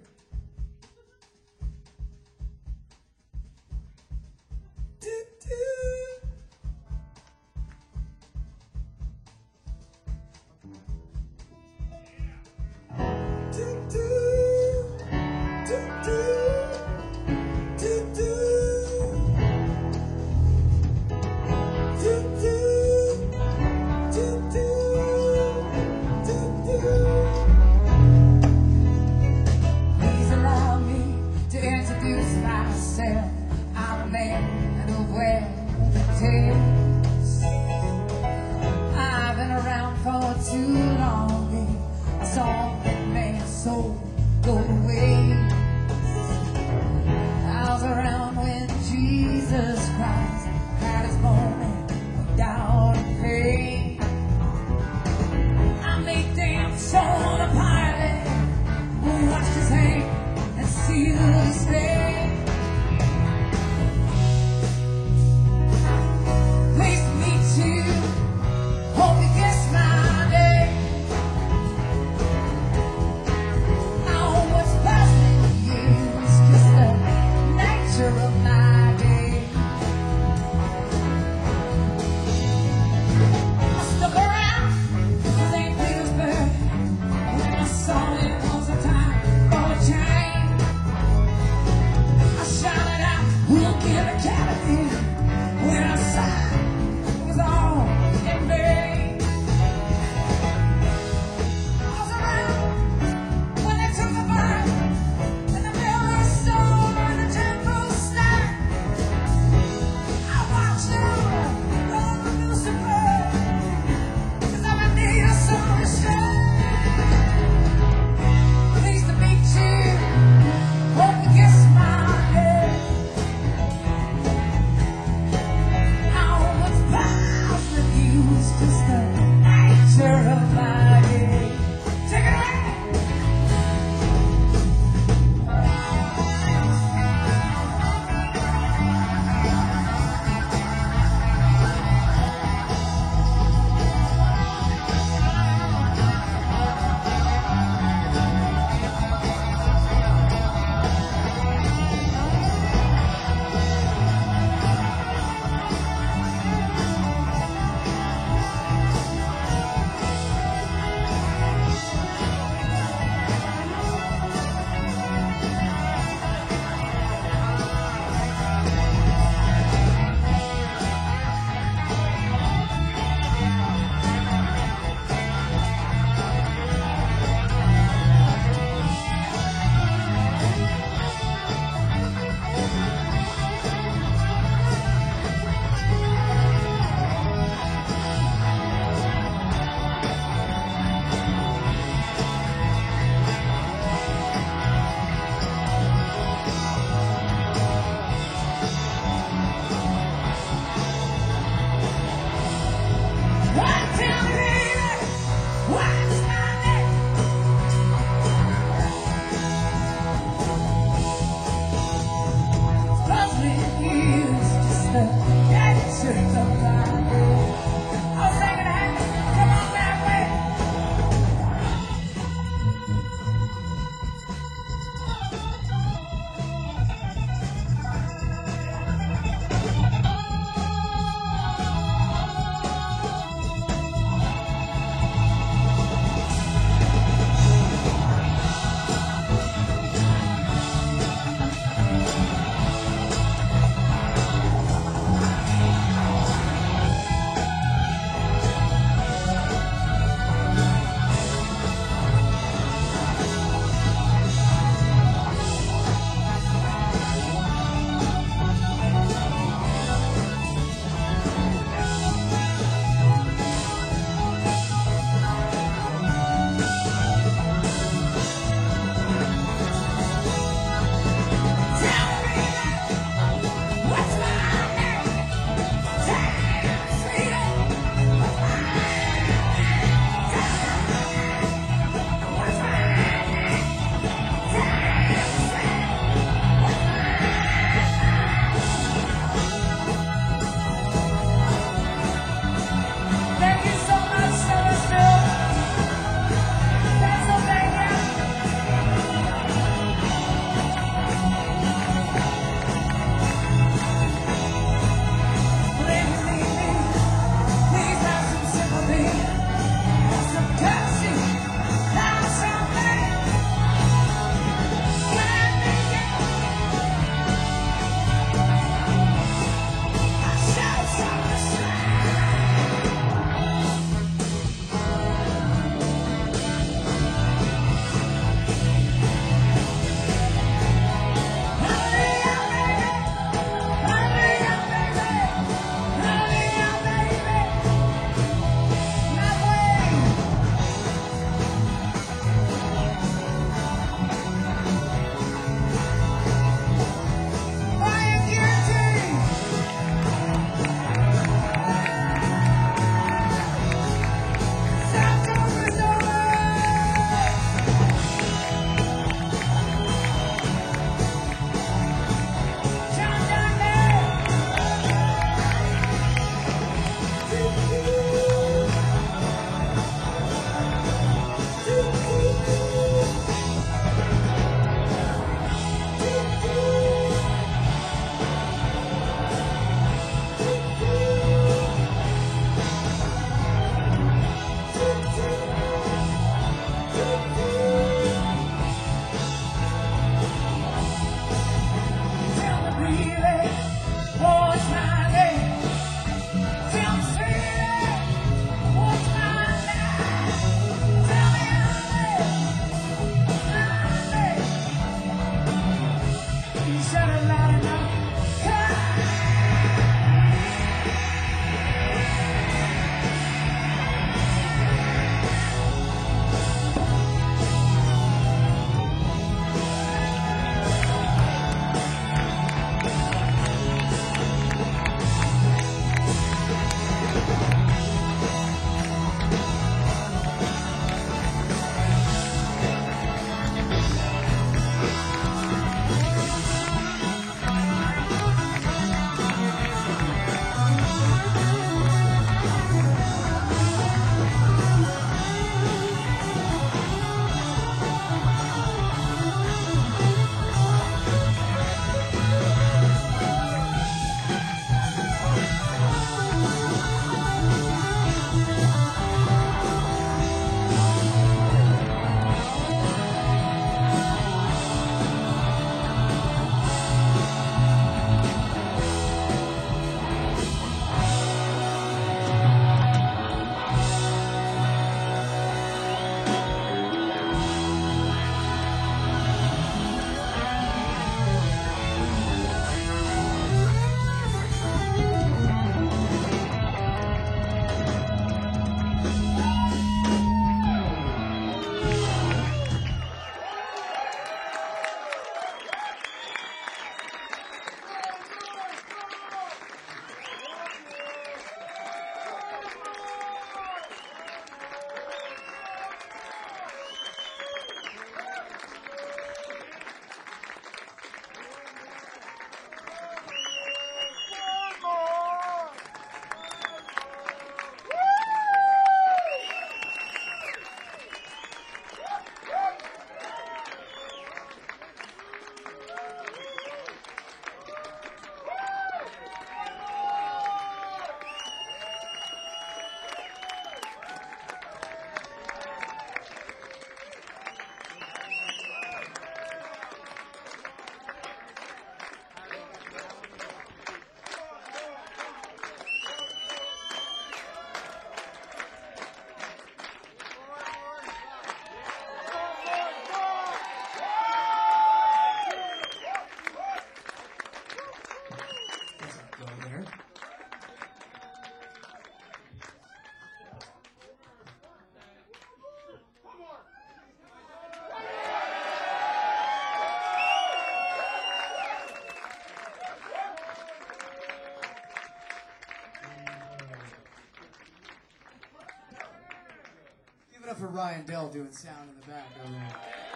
it up for Ryan Dell doing sound in the back over there.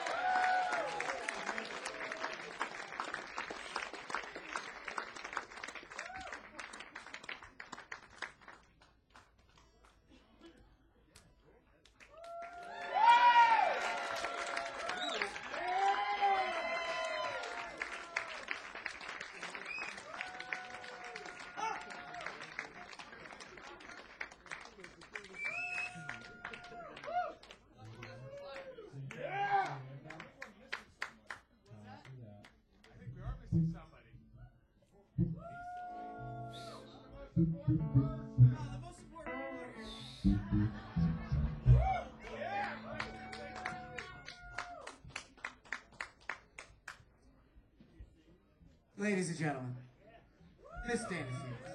Ladies and gentlemen, Miss Dana Fields.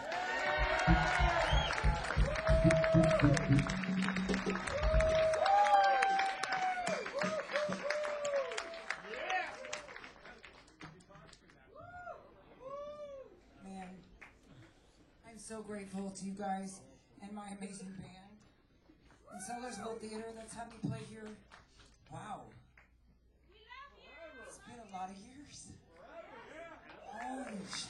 Man, I'm so grateful to you guys and my amazing band. And Sellersville Theater, that's had me play here. Wow. It's been a lot of years. Holy shit.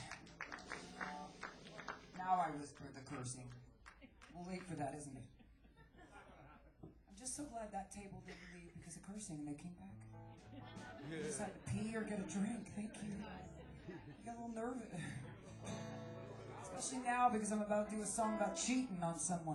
Now I whisper the cursing. We'll wait for that, isn't it? I'm just so glad that table didn't leave because of cursing and they came back. I just had to pee or get a drink. Thank you. I got a little nervous. Especially now because I'm about to do a song about cheating on someone.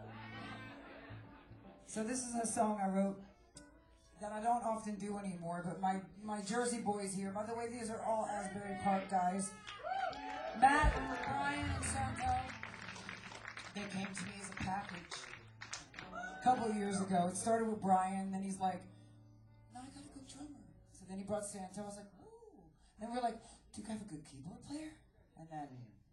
So this is a song I wrote that I don't often do anymore, but my Jersey boys here, by the way, these are all Asbury Park guys. Matt, Brian, and Santo, they came to me as a package a couple of years ago. It started with Brian, then he's like, no, I got a good drummer. So then he brought Santo, I was like, ooh. Then we were like, do you have a good keyboard player? And then,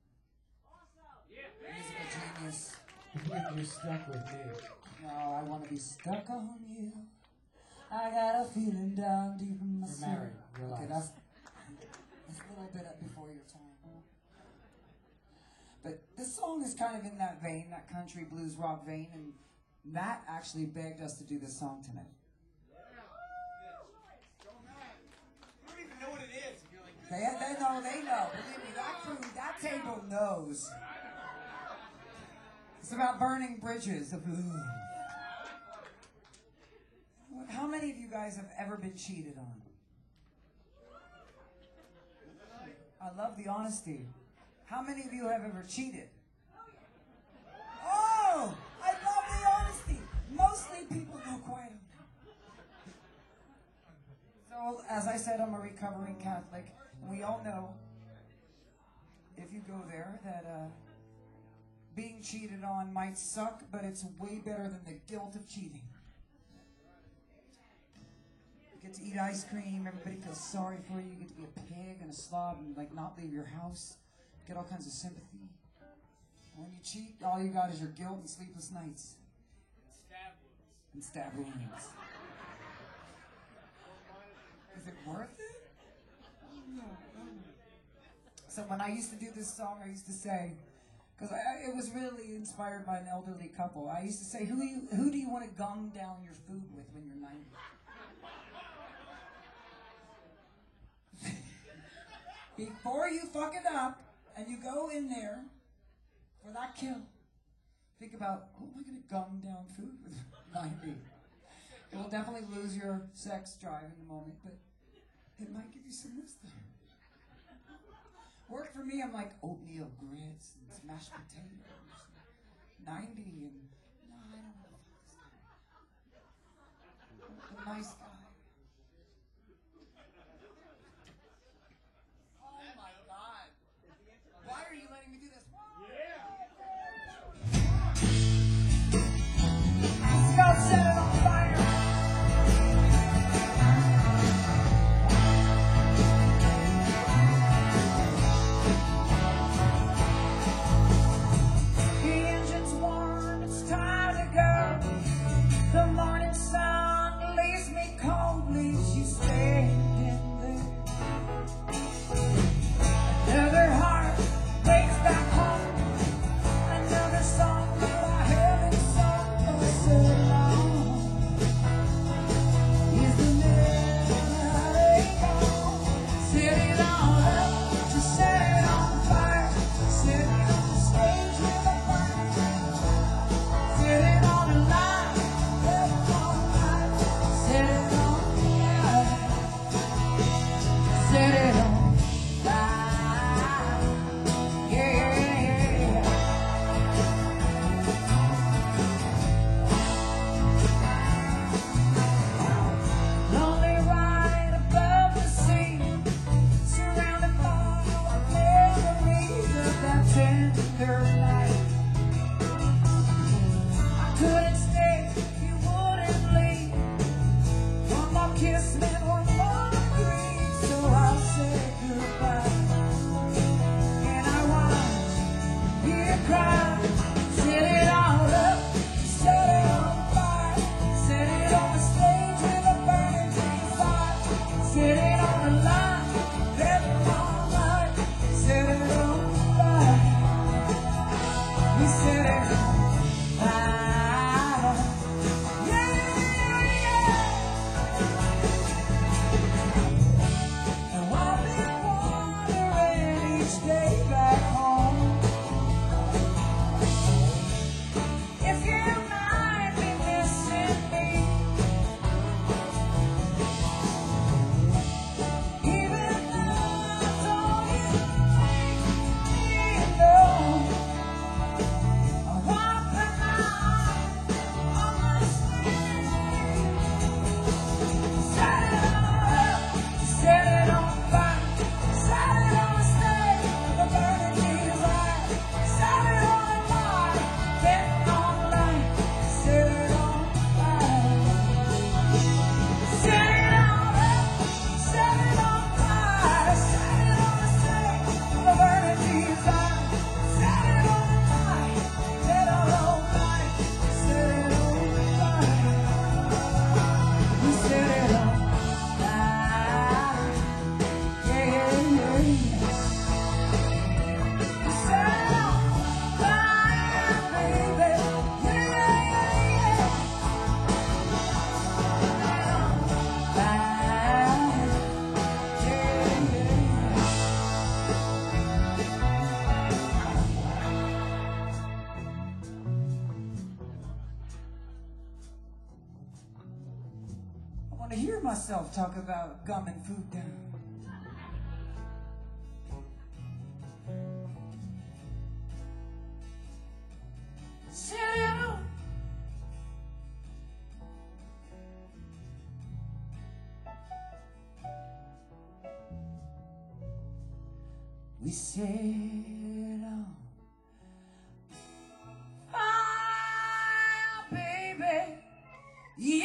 musical genius. You're stuck with me. No, I want to be stuck on you. I got a feeling down deep in my soul. We're married. Relax. Okay, that's a little bit up before your time. But this song is kind of in that vein, that country blues rock vein, and Matt actually begged us to do this song tonight. You don't even know what it is. You're like, They know. Believe me, that crew, that table knows. It's about burning bridges. How many of you guys have ever been cheated on? I love the honesty. How many of you have ever cheated? Oh, I love the honesty. Mostly people go quiet. So, as I said, I'm a recovering Catholic. And we all know, if you go there, that being cheated on might suck, but it's way better than the guilt of cheating. You get to eat ice cream, everybody feels sorry for you, you get to be a pig and a slob and like not leave your house, get all kinds of sympathy. When you cheat, all you got is your guilt and sleepless nights. And stab wounds. Is it worth it? No. So when I used to do this song, I used to say, because it was really inspired by an elderly couple. I used to say, who do you want to gum down your food with when you're 90? Before you fuck it up and you go in there for that kill, think about, who am I going to gum down food with 90? It will definitely lose your sex drive in the moment, but it might give you some wisdom. Work for me, I'm like oatmeal grits and smashed potatoes. 90 and no, I don't know. The nice guy. Oh my God. Why are you letting me do this? Scott set it on fire. The engine's warm, it's to hear myself talk about gumming food down. Sit down. We sit on fire, baby. Yeah.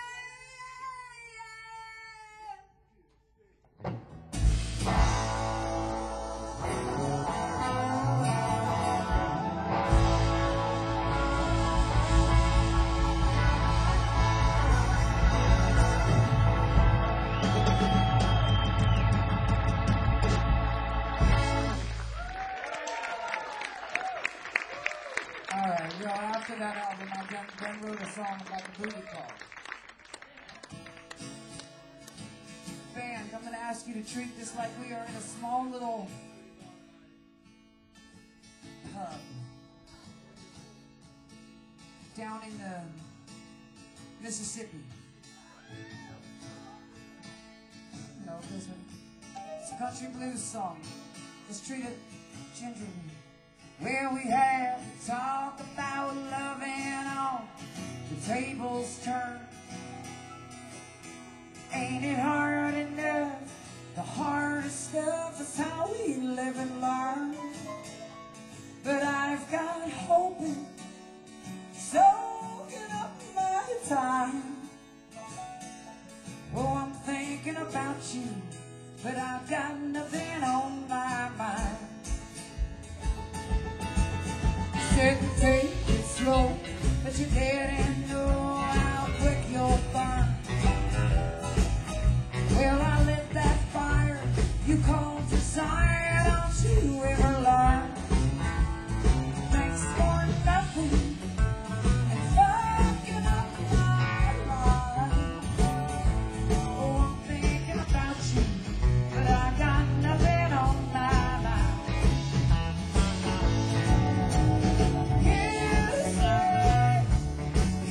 Alright, you know, after that album, I then wrote a song about the booty call. Band, I'm going to ask you to treat this like we are in a small little pub down in the Mississippi. You know, it's a country blues song. Let's treat it gingerly. Well, we have to talk about love and all the tables turn. Ain't it hard enough? The hardest stuff is how we live and learn. But I've got hope in soaking up my time. Oh, I'm thinking about you, but I've got nothing on my mind. Take it slow, but you didn't know how quick you'll burn. Well, I lit that fire you called desire, don't you ever learn? Thanks for nothing and fucking up my life. Oh, I'm thinking about you, but I got nothing on my mind. You say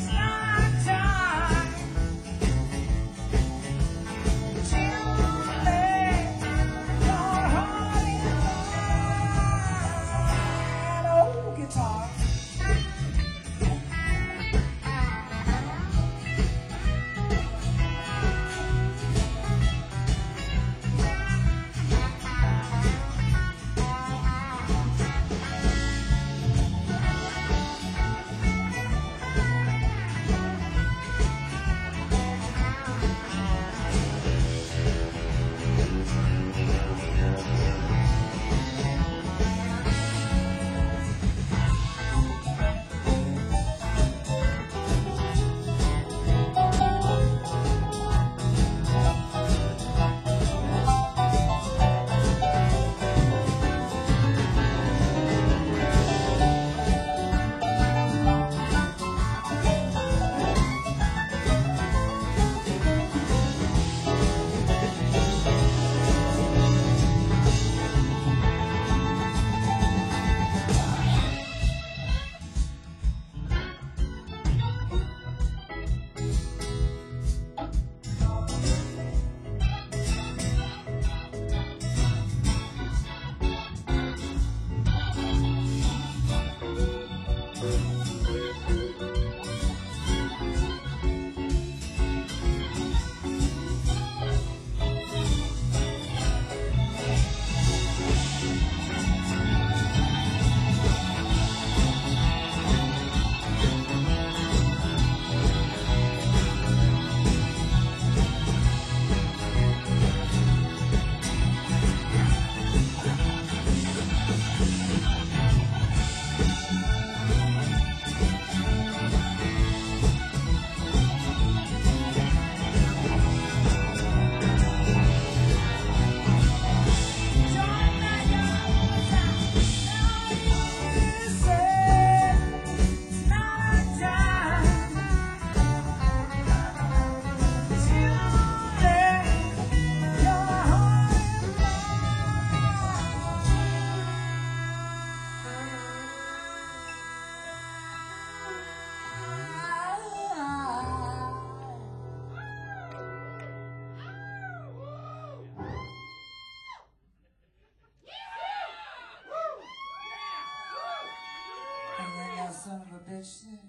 wish that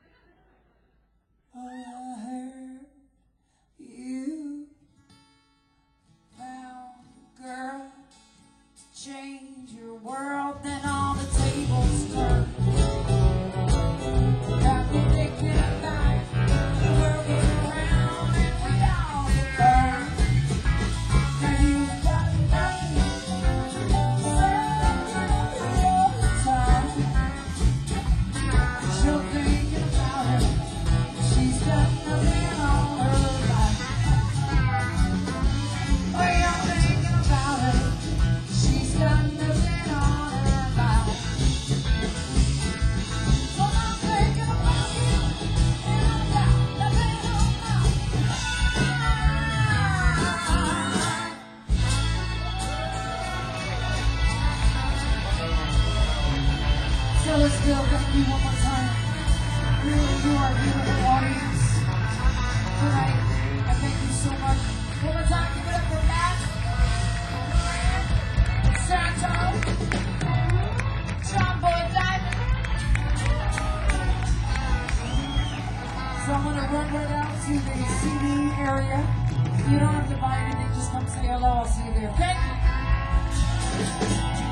I heard you found a girl to change your world, then all the tables turn. Got me thinking about the world goes around and we all get burned. Now you got nothing, all the time. You're thinking about her, she's got nothing on her life. Oh, you're thinking about her, she's got nothing on her life. Well, I'm thinking about you, and I've got nothing on my life. So let's go, thank you one more time. Really, you are a beautiful audience tonight. I thank you so much. One more time, give it up for Matt, Santo, John Boy Diamond. So I'm gonna run right out to the CD area. You don't have to buy anything, just come say hello. I'll see you there. Okay?